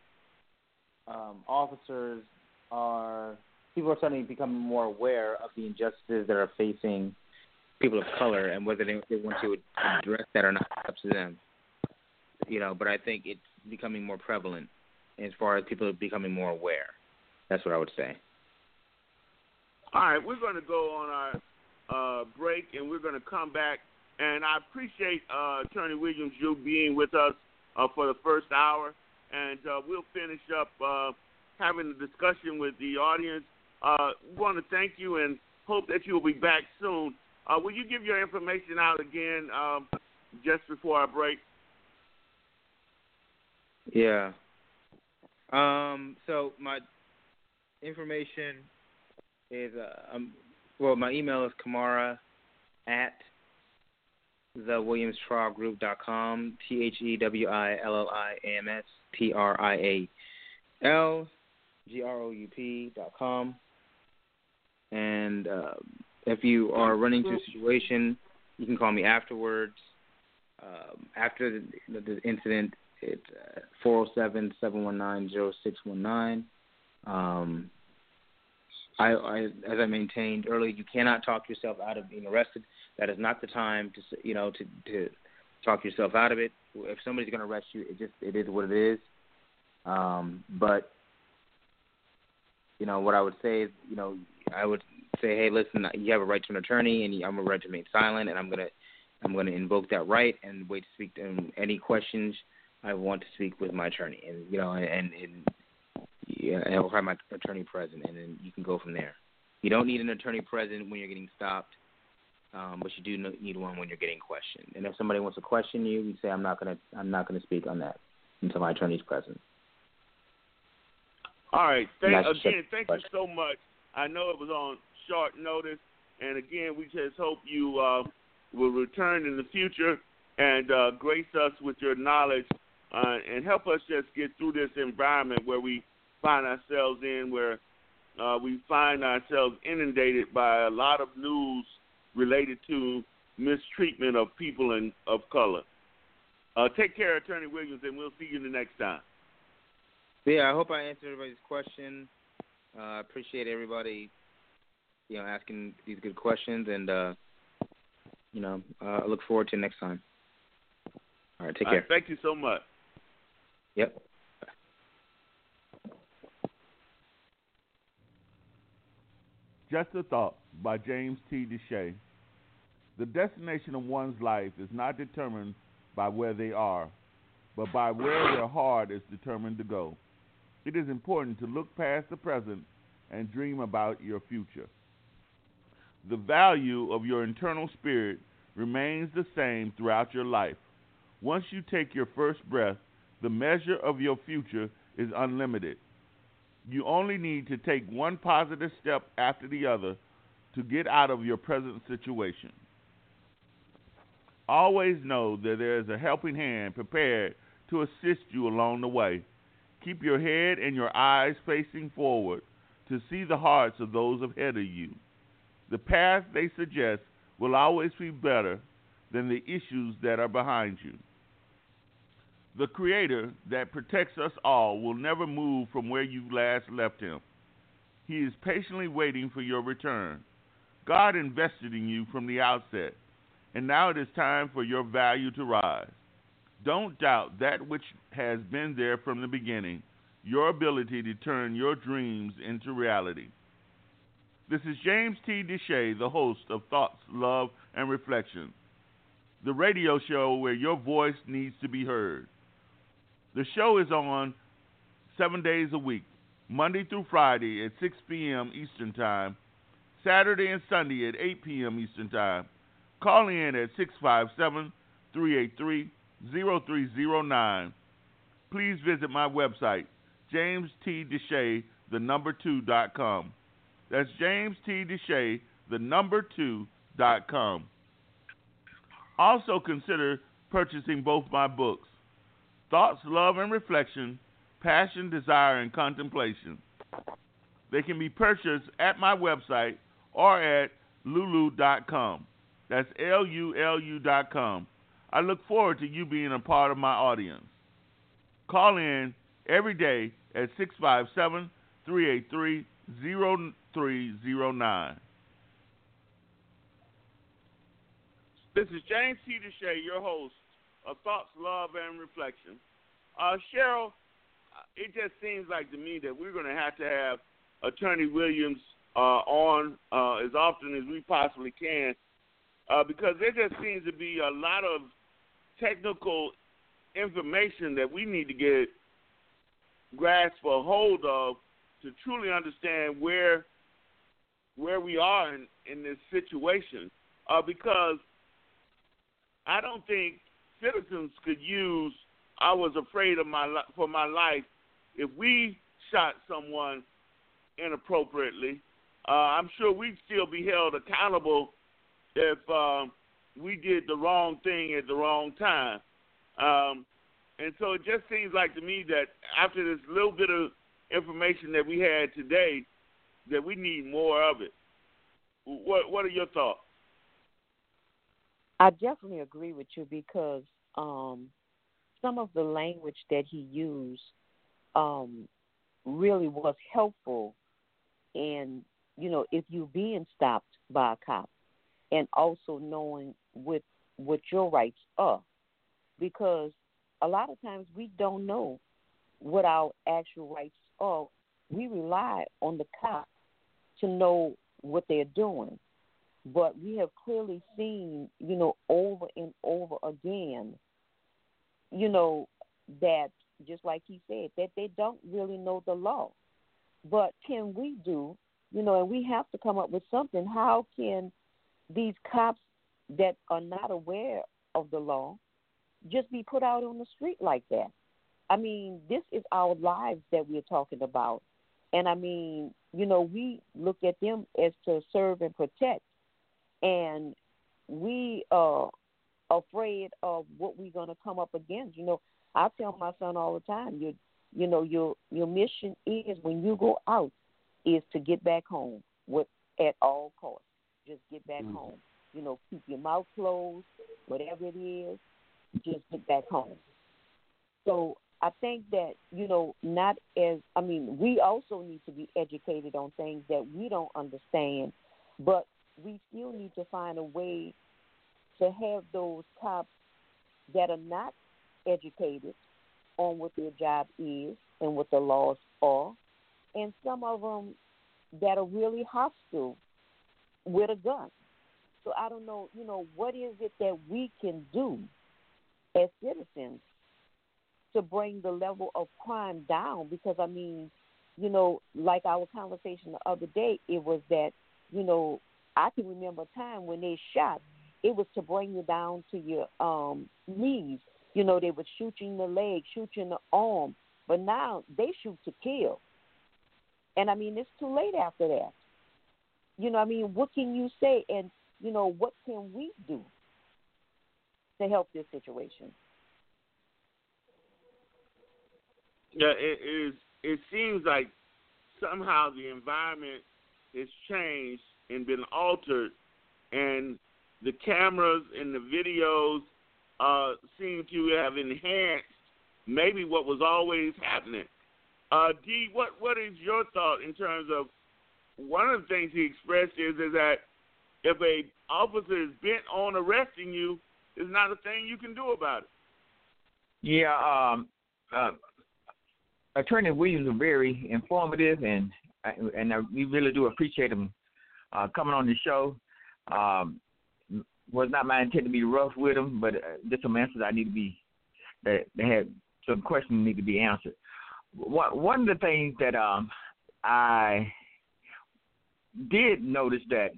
people are starting to become more aware of the injustices that are facing people of color, and whether they want to address that or not, it's up to them. But I think it's becoming more prevalent as far as people are becoming more aware. That's what I would say. All right, we're going to go on our break, and we're going to come back. And I appreciate Attorney Williams, you being with us for the first hour, and we'll finish up having a discussion with the audience. We want to thank you and hope that you'll be back soon. Will you give your information out again just before our break? Yeah. So my information is, my email is Kamara@thewilliamstrialgroup.com, TheWilliamstrialGroup.com. And if you are running into a situation, you can call me afterwards. After the incident, it's 407-719-0619. As I maintained earlier, you cannot talk yourself out of being arrested. That is not the time to talk yourself out of it. If somebody's going to arrest you, it is what it is. But what I would say is, I would say, hey, listen, you have a right to an attorney, and I'm a right to remain silent, and I'm gonna invoke that right and wait to speak to any questions. I want to speak with my attorney, and I'll have my attorney present, and then you can go from there. You don't need an attorney present when you're getting stopped, but you do need one when you're getting questioned. And if somebody wants to question you, you say, I'm not gonna speak on that until my attorney's present. All right. Thank you so much. I know it was on short notice, and again, we just hope you will return in the future and grace us with your knowledge and help us just get through this environment where we find ourselves in, where we find ourselves inundated by a lot of news related to mistreatment of people of color. Take care, Attorney Williams, and we'll see you the next time. Yeah, I hope I answered everybody's question. I appreciate everybody, asking these good questions, and I look forward to next time. All right, take care. Thank you so much. Yep. Just a Thought by James T. Deshay. The destination of one's life is not determined by where they are, but by where their heart is determined to go. It is important to look past the present and dream about your future. The value of your internal spirit remains the same throughout your life. Once you take your first breath, the measure of your future is unlimited. You only need to take one positive step after the other to get out of your present situation. Always know that there is a helping hand prepared to assist you along the way. Keep your head and your eyes facing forward to see the hearts of those ahead of you. The path they suggest will always be better than the issues that are behind you. The Creator that protects us all will never move from where you last left him. He is patiently waiting for your return. God invested in you from the outset, and now it is time for your value to rise. Don't doubt that which has been there from the beginning, your ability to turn your dreams into reality. This is James T. Deshay, the host of Thoughts, Love, and Reflection, the radio show where your voice needs to be heard. The show is on 7 days a week, Monday through Friday at 6 p.m. Eastern Time, Saturday and Sunday at 8 p.m. Eastern Time. Call in at 657-383-0309. Please visit my website, JamesTDeshay2.com. That's JamesTDeshay2.com. Also consider purchasing both my books, Thoughts, Love, and Reflection, Passion, Desire, and Contemplation. They can be purchased at my website or at lulu.com. That's LULU.com. I look forward to you being a part of my audience. Call in every day at 657-383-0309. This is James T. Deshay, your host of Thoughts, Love, and Reflection. Cheryl, it just seems like to me that we're going to have Attorney Williams on as often as we possibly can because there just seems to be a lot of technical information that we need to get grasp a hold of to truly understand where we are in this situation because I don't think citizens could use I was afraid of for my life if we shot someone inappropriately. I'm sure we'd still be held accountable if we did the wrong thing at the wrong time. And so it just seems like to me that after this little bit of information that we had today, that we need more of it. What are your thoughts? I definitely agree with you because some of the language that he used really was helpful in, if you're being stopped by a cop and also knowing what your rights are. Because a lot of times we don't know what our actual rights are. We rely on the cop to know what they're doing. But we have clearly seen, over and over again, that, just like he said, that they don't really know the law. But can we do, and we have to come up with something. How can these cops that are not aware of the law just be put out on the street like that? I mean, this is our lives that we're talking about. And, I mean, we look at them as to serve and protect. And we are afraid of what we're going to come up against. I tell my son all the time, your mission is when you go out is to get back home at all costs. Just get back home. Keep your mouth closed, whatever it is, just get back home. So I think that, we also need to be educated on things that we don't understand, but we still need to find a way to have those cops that are not educated on what their job is and what the laws are. And some of them that are really hostile with a gun. So I don't know, what is it that we can do as citizens to bring the level of crime down? Because, I mean, like our conversation the other day, it was that, I can remember a time when they shot, it was to bring you down to your knees. They would shoot you in the leg, shoot you in the arm. But now they shoot to kill. And, I mean, it's too late after that. What can you say? And, what can we do to help this situation? Yeah, it seems like somehow the environment has changed and been altered, and the cameras and the videos seem to have enhanced maybe what was always happening. Dee, what is your thought in terms of one of the things he expressed is that if a officer is bent on arresting you, there's not a thing you can do about it. Yeah, Attorney Williams was very informative, and we really do appreciate him coming on the show. Was not my intent to be rough with him, but just some answers that had some questions need to be answered. One of the things that I did notice that,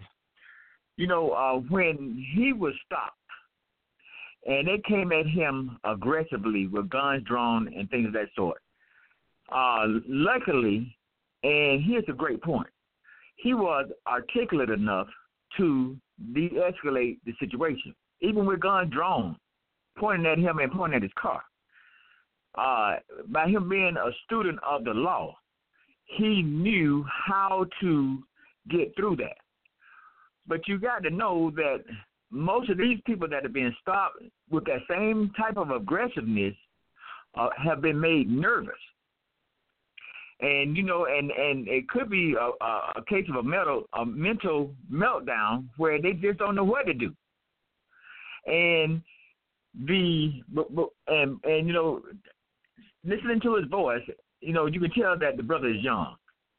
when he was stopped and they came at him aggressively with guns drawn and things of that sort, luckily, and here's a great point, he was articulate enough to de-escalate the situation, even with guns drawn, pointing at him and pointing at his car. By him being a student of the law, he knew how to get through that. But you got to know that most of these people that have been stopped with that same type of aggressiveness have been made nervous. And, and it could be a case of a mental meltdown where they just don't know what to do. And listening to his voice, you can tell that the brother is young.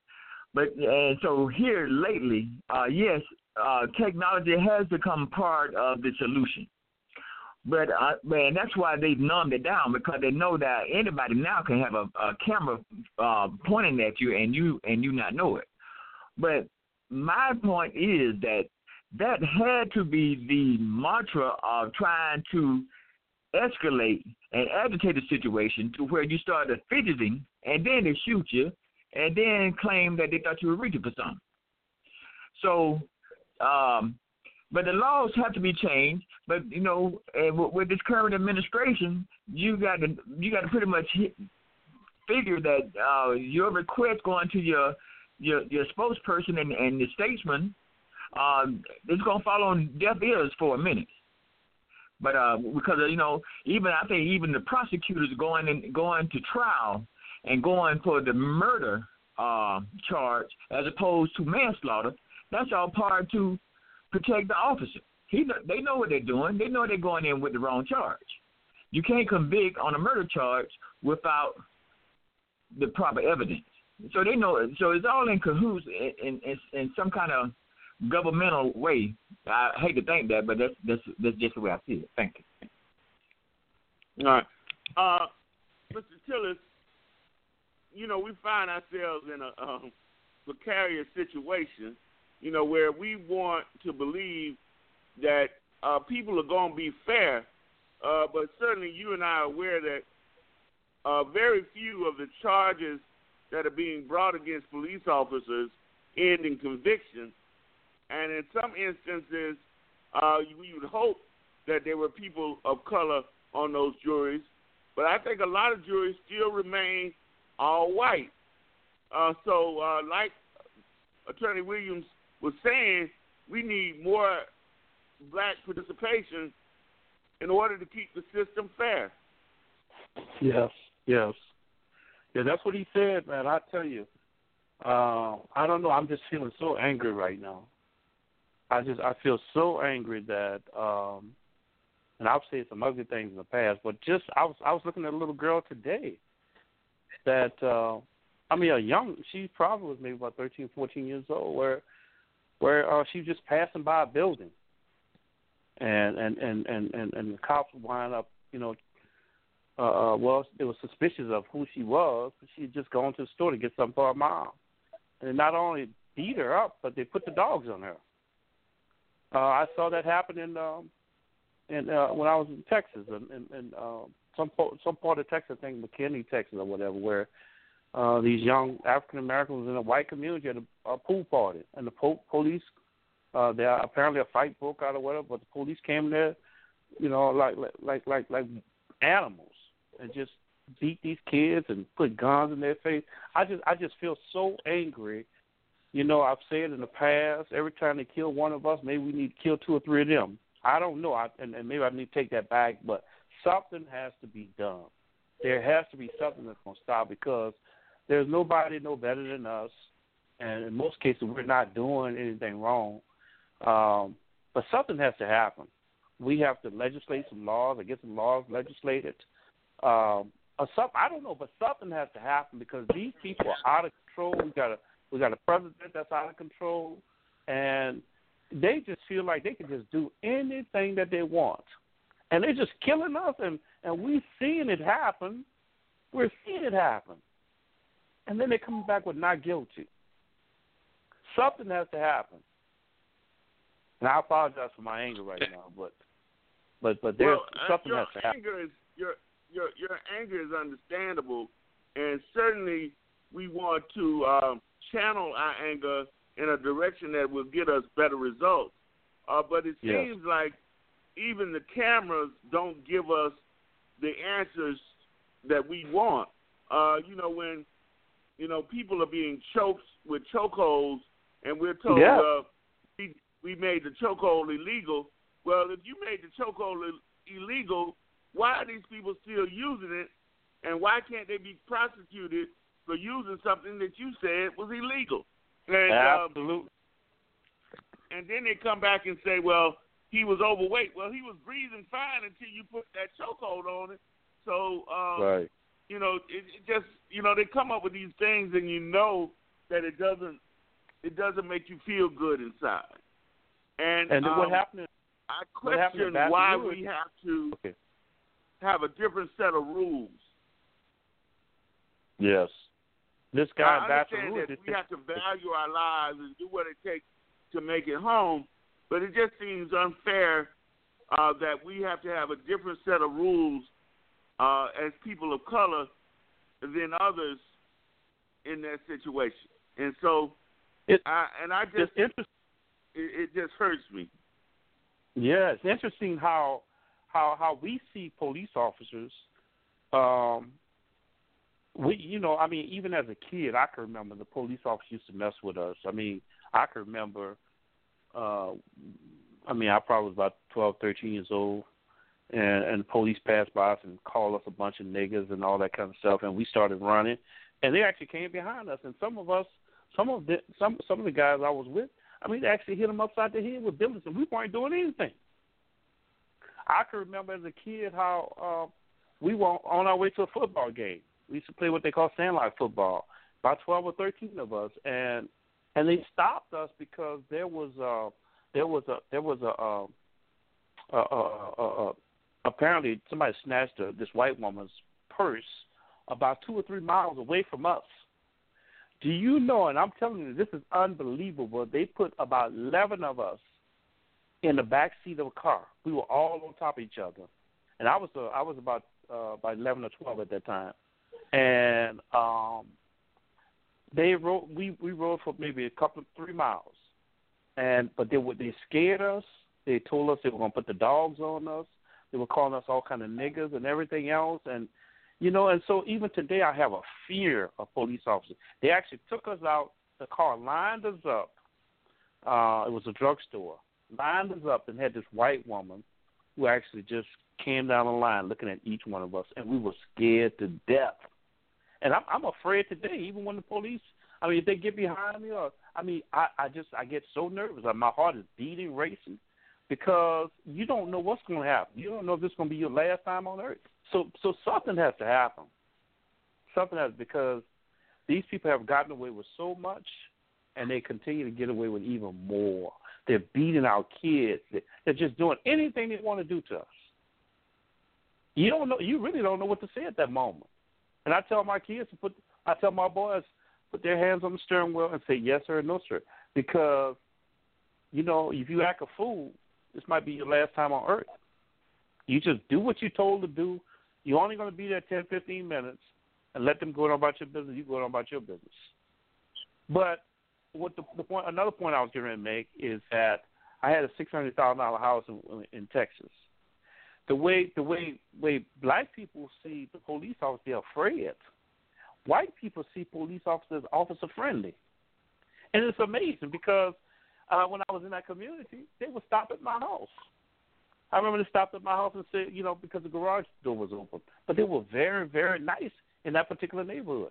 And so here lately, yes, technology has become part of the solution. But that's why they've numbed it down, because they know that anybody now can have a camera pointing at you and you not know it. But my point is that had to be the mantra of trying to escalate and agitate the situation to where you started fidgeting and then they shoot you and then claim that they thought you were reaching for something. So, but the laws have to be changed. But with this current administration, you got to pretty much figure that your request going to your spokesperson and the statesman, it's gonna fall on deaf ears for a minute. But because even the prosecutors going to trial and going for the murder charge as opposed to manslaughter, that's all part to protect the officer. They know what they're doing. They know they're going in with the wrong charge. You can't convict on a murder charge without the proper evidence. So they know. So it's all in cahoots in some kind of governmental way. I hate to think that, but that's just the way I see it. Thank you. All right, Mr. Tillis. We find ourselves in a precarious situation. Where we want to believe that people are going to be fair, but certainly you and I are aware that very few of the charges that are being brought against police officers end in conviction. And in some instances, we would hope that there were people of color on those juries. But I think a lot of juries still remain all white. So like Attorney Williams was saying, we need more black participation in order to keep the system fair. Yes. Yeah, that's what he said, man. I tell you, I don't know. I'm just feeling so angry right now. I feel so angry that, and I've said some ugly things in the past, but I was looking at a little girl today that she probably was maybe about 13, 14 years old, where she was just passing by a building, and the cops would wind up, well, they were suspicious of who she was, but she had just gone to the store to get something for her mom, and they not only beat her up, but they put the dogs on her. I saw that happen when I was in Texas, and some part of Texas, I think McKinney, Texas, or whatever, where these young African Americans in a white community at a pool party, and the police, there apparently a fight broke out or whatever, but the police came there, like animals, and just beat these kids and put guns in their face. I just feel so angry. I've said in the past, every time they kill one of us, maybe we need to kill 2 or 3 of them. I don't know, and maybe I need to take that back, but something has to be done. There has to be something that's going to stop, because there's nobody no better than us, and in most cases we're not doing anything wrong. But something has to happen. We have to legislate some laws or get some laws legislated. I don't know, but something has to happen, because these people are out of control. We got a president that's out of control, and they just feel like they can just do anything that they want. And they're just killing us, and we're seeing it happen. We're seeing it happen. And then they come back with not guilty. Something has to happen. And I apologize for my anger right now, but there's something has to happen. Your anger is understandable, and certainly we want to channel our anger in a direction that will get us better results. But it seems like even the cameras don't give us the answers that we want. When people are being choked with chokeholds, and we're told we made the chokehold illegal. Well, if you made the chokehold illegal, why are these people still using it, and why can't they be prosecuted for using something that you said was illegal? And, absolutely. And then they come back and say, well, he was overweight. Well, he was breathing fine until you put that chokehold on it. So, right. It just, they come up with these things, and that it doesn't make you feel good inside. And what happened? I question why we have to have a different set of rules. Yes. This guy, I understand that we have to value our lives and do what it takes to make it home, but it just seems unfair that we have to have a different set of rules as people of color than others in that situation. And so, it just hurts me. Yeah, it's interesting how we see police officers. Even as a kid, I can remember the police officers used to mess with us. I can remember, I probably was about 12, 13 years old, and the police passed by us and called us a bunch of niggas and all that kind of stuff, and we started running, and they actually came behind us, and some of the guys I was with, they actually hit them upside the head with bullets, and we weren't doing anything. I can remember as a kid how we were on our way to a football game. We used to play what they call sandlot football, about 12 or 13 of us, and they stopped us because there was apparently somebody snatched this white woman's purse about 2 or 3 miles away from us. Do you know, and I'm telling you, this is unbelievable, they put about 11 of us in the back seat of a car. We were all on top of each other. And I was about 11 or 12 at that time. And we rode for maybe 3 miles. But they scared us. They told us they were going to put the dogs on us. They were calling us all kind of niggas and everything else. And so even today I have a fear of police officers. They actually took us out. The car lined us up. It was a drugstore. Lined us up and had this white woman who actually just came down the line looking at each one of us, and we were scared to death. And I'm afraid today, even when the police, if they get behind me, I get so nervous. My heart is beating, racing, because you don't know what's going to happen. You don't know if this is going to be your last time on earth. So something has to happen. Something has, because these people have gotten away with so much, and they continue to get away with even more. They're beating our kids. They're just doing anything they want to do to us. You don't know. You really don't know what to say at that moment. And I tell my kids I tell my boys, put their hands on the steering wheel and say yes sir, no sir, because if you act a fool, this might be your last time on earth. You just do what you're told to do. You're only going to be there 10, 15 minutes, and let them go on about your business. You go on about your business. But what the point? Another point I was going to make is that I had a $600,000 house in Texas. The way black people see the police officer, they're afraid. White people see police officers officer friendly, and it's amazing because when I was in that community, they would stop at my house. I remember they stopped at my house and said, because the garage door was open, but they were very, very nice in that particular neighborhood.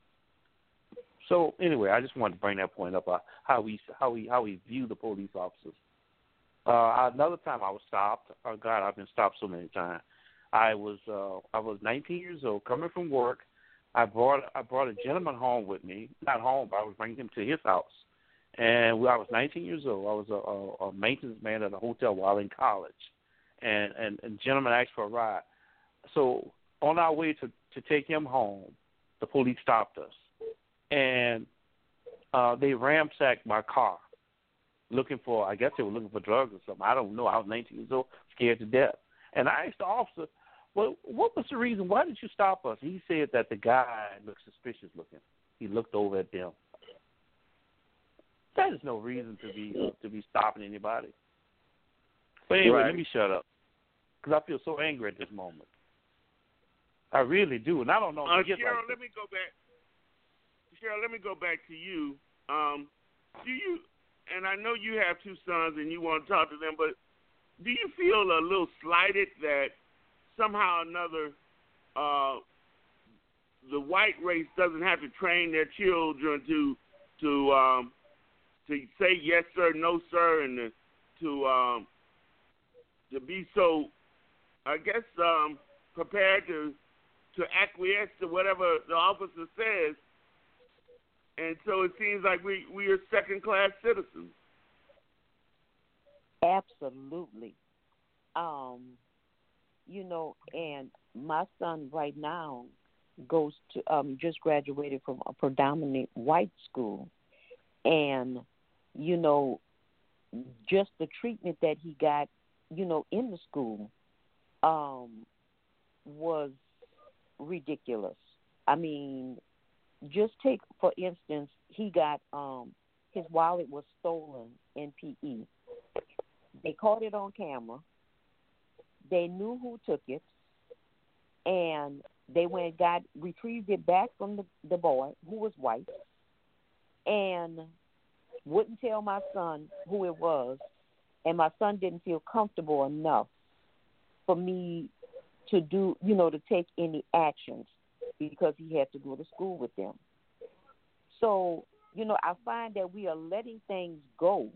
So anyway, I just wanted to bring that point up, how we view the police officers. Another time I was stopped. Oh God, I've been stopped so many times. I was 19 years old, coming from work. I brought a gentleman home with me. Not home, but I was bringing him to his house. And I was 19 years old. I was a maintenance man at a hotel while in college. And the gentleman asked for a ride. So on our way to take him home, the police stopped us. And they ransacked my car. I guess they were looking for drugs or something. I don't know. I was 19 years old, scared to death. And I asked the officer, well, what was the reason? Why did you stop us? He said that the guy looked suspicious looking. He looked over at them. That is no reason to be stopping anybody. But anyway, Let me shut up because I feel so angry at this moment. I really do, and I don't know. Cheryl, let me go back. Cheryl, let me go back to you. Do you? And I know you have two sons and you want to talk to them, but do you feel a little slighted that somehow or another the white race doesn't have to train their children to say yes sir, no sir, and to be so, I guess, prepared to acquiesce to whatever the officer says? And so it seems like we are second-class citizens. Absolutely. And my son right now goes to just graduated from a predominant white school, and just the treatment that he got, in the school, was ridiculous. I mean, just take, for instance, he got his wallet was stolen in PE. They caught it on camera. They knew who took it, and they retrieved it back from the boy, who was white, and wouldn't tell my son who it was, and my son didn't feel comfortable enough for me to do, to take any actions, because he had to go to school with them. So, I find that we are letting things go.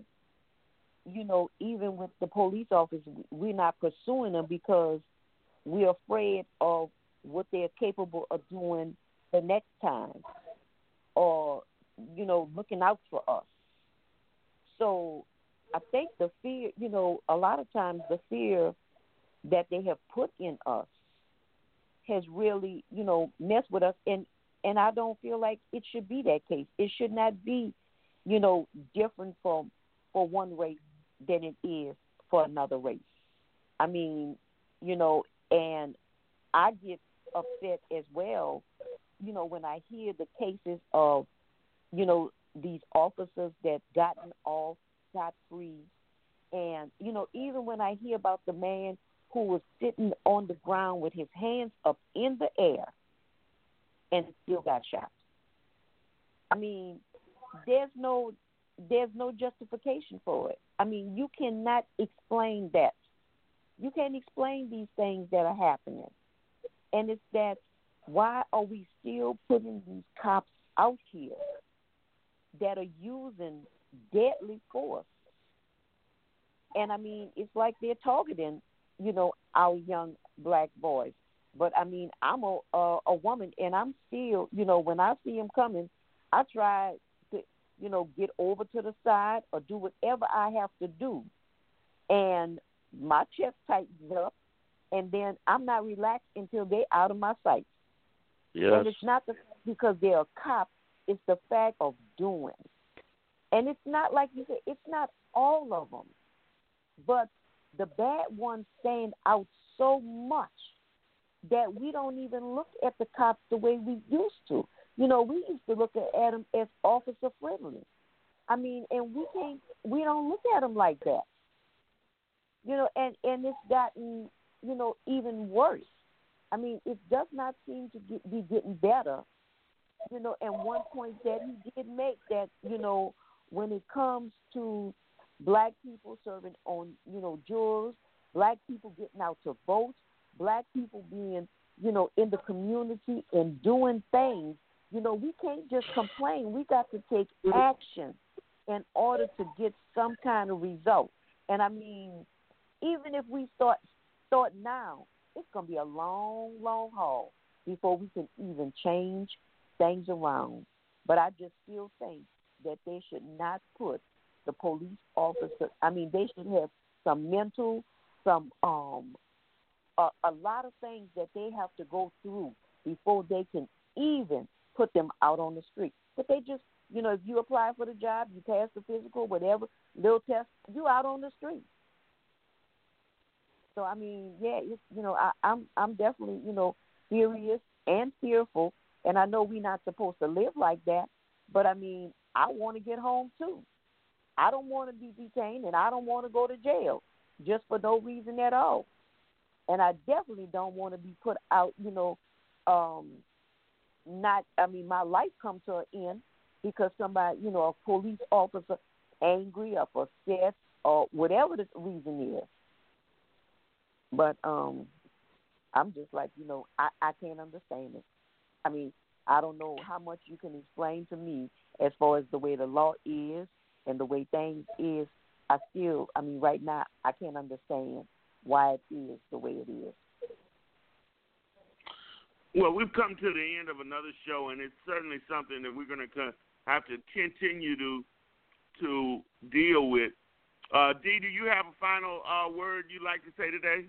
Even with the police officers, we're not pursuing them because we're afraid of what they're capable of doing the next time, or, looking out for us. So I think the fear, a lot of times the fear that they have put in us has really, messed with us. And I don't feel like it should be that case. It should not be, different for one race than it is for another race. I mean, and I get upset as well, when I hear the cases of, these officers that gotten off scot-free. And, even when I hear about the man who was sitting on the ground with his hands up in the air and still got shot. I mean, there's no justification for it. I mean, you cannot explain that. You can't explain these things that are happening. And it's that, why are we still putting these cops out here that are using deadly force? And I mean, it's like they're targeting, our young black boys. But I mean, I'm a woman, and I'm still, when I see him coming, I try to, get over to the side or do whatever I have to do, and my chest tightens up, and then I'm not relaxed until they're out of my sight. Yes. And it's not because they're a cop; it's the fact of doing. And it's not like you said; it's not all of them, but the bad ones stand out so much that we don't even look at the cops the way we used to. We used to look at them as officer friendly. I mean, and we don't look at them like that. And it's gotten, even worse. I mean, it does not seem to be getting better. And one point that he did make that, when it comes to black people serving on, jurors, black people getting out to vote, black people being, in the community and doing things, we can't just complain. We got to take action in order to get some kind of result. And I mean, even if we start now, it's going to be a long, long haul before we can even change things around. But I just still think that they should not put the police officer, I mean, they should have some mental, a lot of things that they have to go through before they can even put them out on the street. But they just, if you apply for the job, you pass the physical, whatever, little test, you out on the street. So, I mean, yeah, it's, I'm definitely, furious and fearful, and I know we're not supposed to live like that, but, I mean, I want to get home, too. I don't want to be detained, and I don't want to go to jail just for no reason at all. And I definitely don't want to be put out, my life come to an end because somebody, a police officer angry or upset or whatever the reason is. But I'm just like, I can't understand it. I mean, I don't know how much you can explain to me as far as the way the law is and the way things is. Right now, I can't understand why it is the way it is. Well, we've come to the end of another show, and it's certainly something that we're going to have to continue to deal with. Dee, do you have a final word you'd like to say today?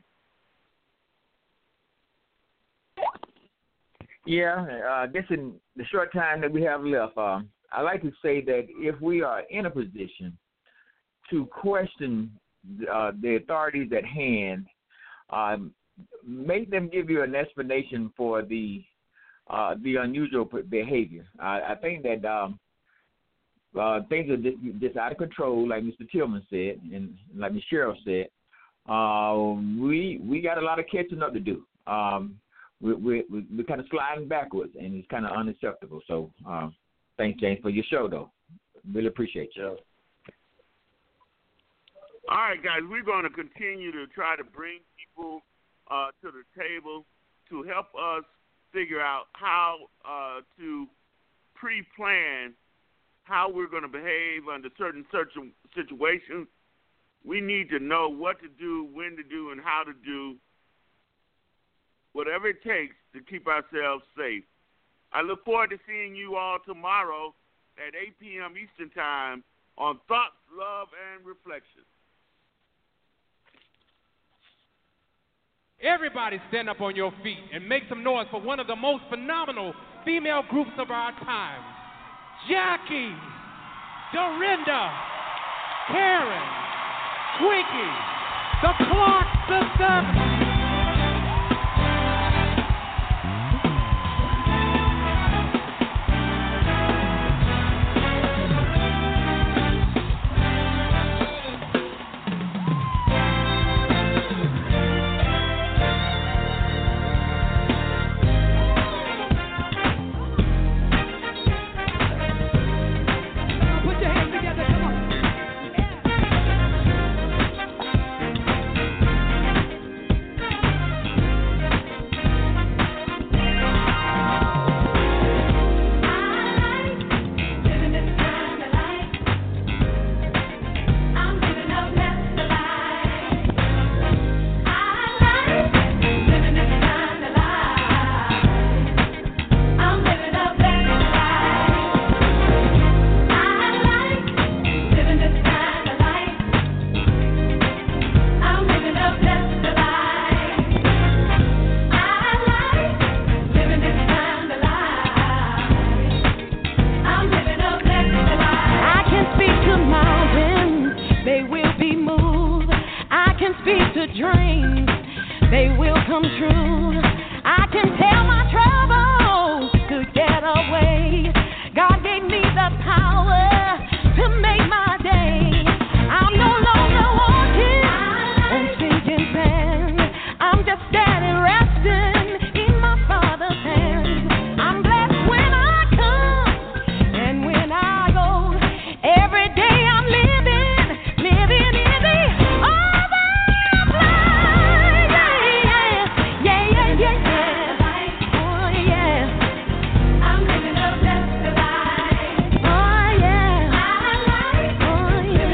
Yeah, I guess in the short time that we have left, I'd like to say that if we are in a position to question the authorities at hand, make them give you an explanation for the unusual behavior. I think that things are just out of control, like Mr. Tillman said, and like Ms. Cheryl said. We got a lot of catching up to do. We're kind of sliding backwards, and it's kind of unacceptable. So thanks, James, for your show, though. Really appreciate you. All right, guys, we're going to continue to try to bring people to the table to help us figure out how to pre-plan how we're going to behave under certain situations. We need to know what to do, when to do, and how to do whatever it takes to keep ourselves safe. I look forward to seeing you all tomorrow at 8 p.m. Eastern Time on Thoughts, Love, and Reflection. Everybody stand up on your feet and make some noise for one of the most phenomenal female groups of our time. Jackie, Dorinda, Karen, Twinkie, the Clark Sisters. come true. I can tell my troubles to get away. God gave me the power to make my day. I'm no longer walking on sinking sand. I'm just standing resting in my Father's hands. I'm blessed when I come and when I go. Every day I'm living in the overflow. Yeah, yeah, yeah, yeah. Oh, yeah. I'm living a blessed life. Oh, yeah. Oh, yeah.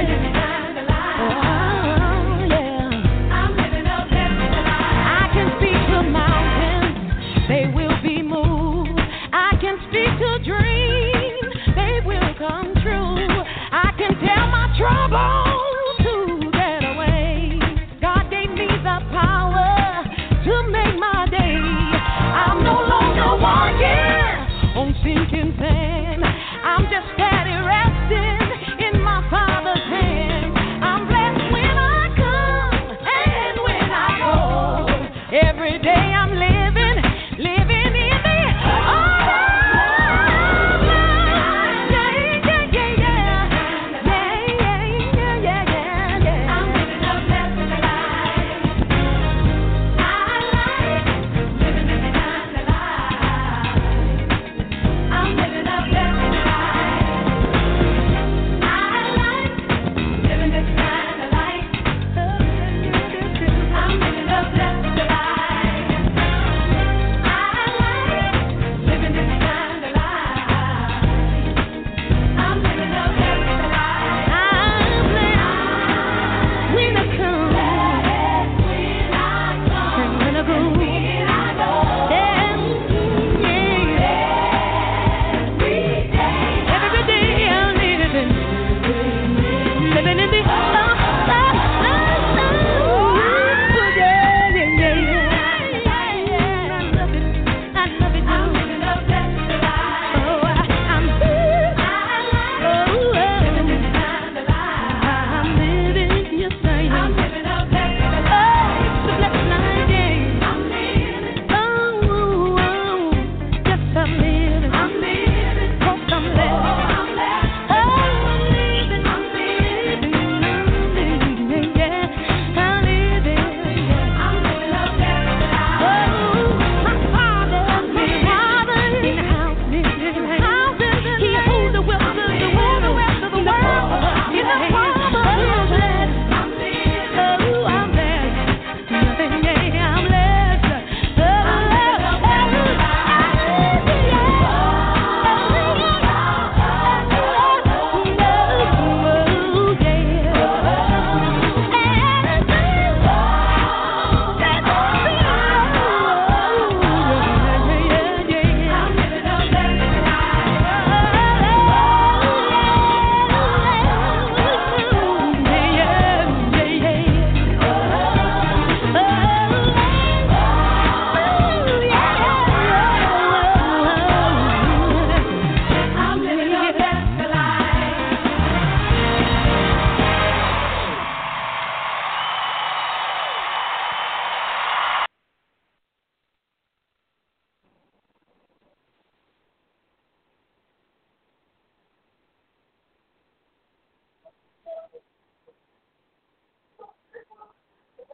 I'm living a blessed life. I can speak to mountains, they will be moved. I can speak to dreams, they will come true. I can tell my troubles to get away. God gave me the power to make my day. I'm no longer walking on sinking sand. I'm just steady resting in my Father's hand. I'm blessed when I come and when I go. Every day I'm living in the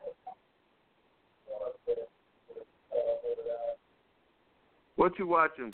What you watching?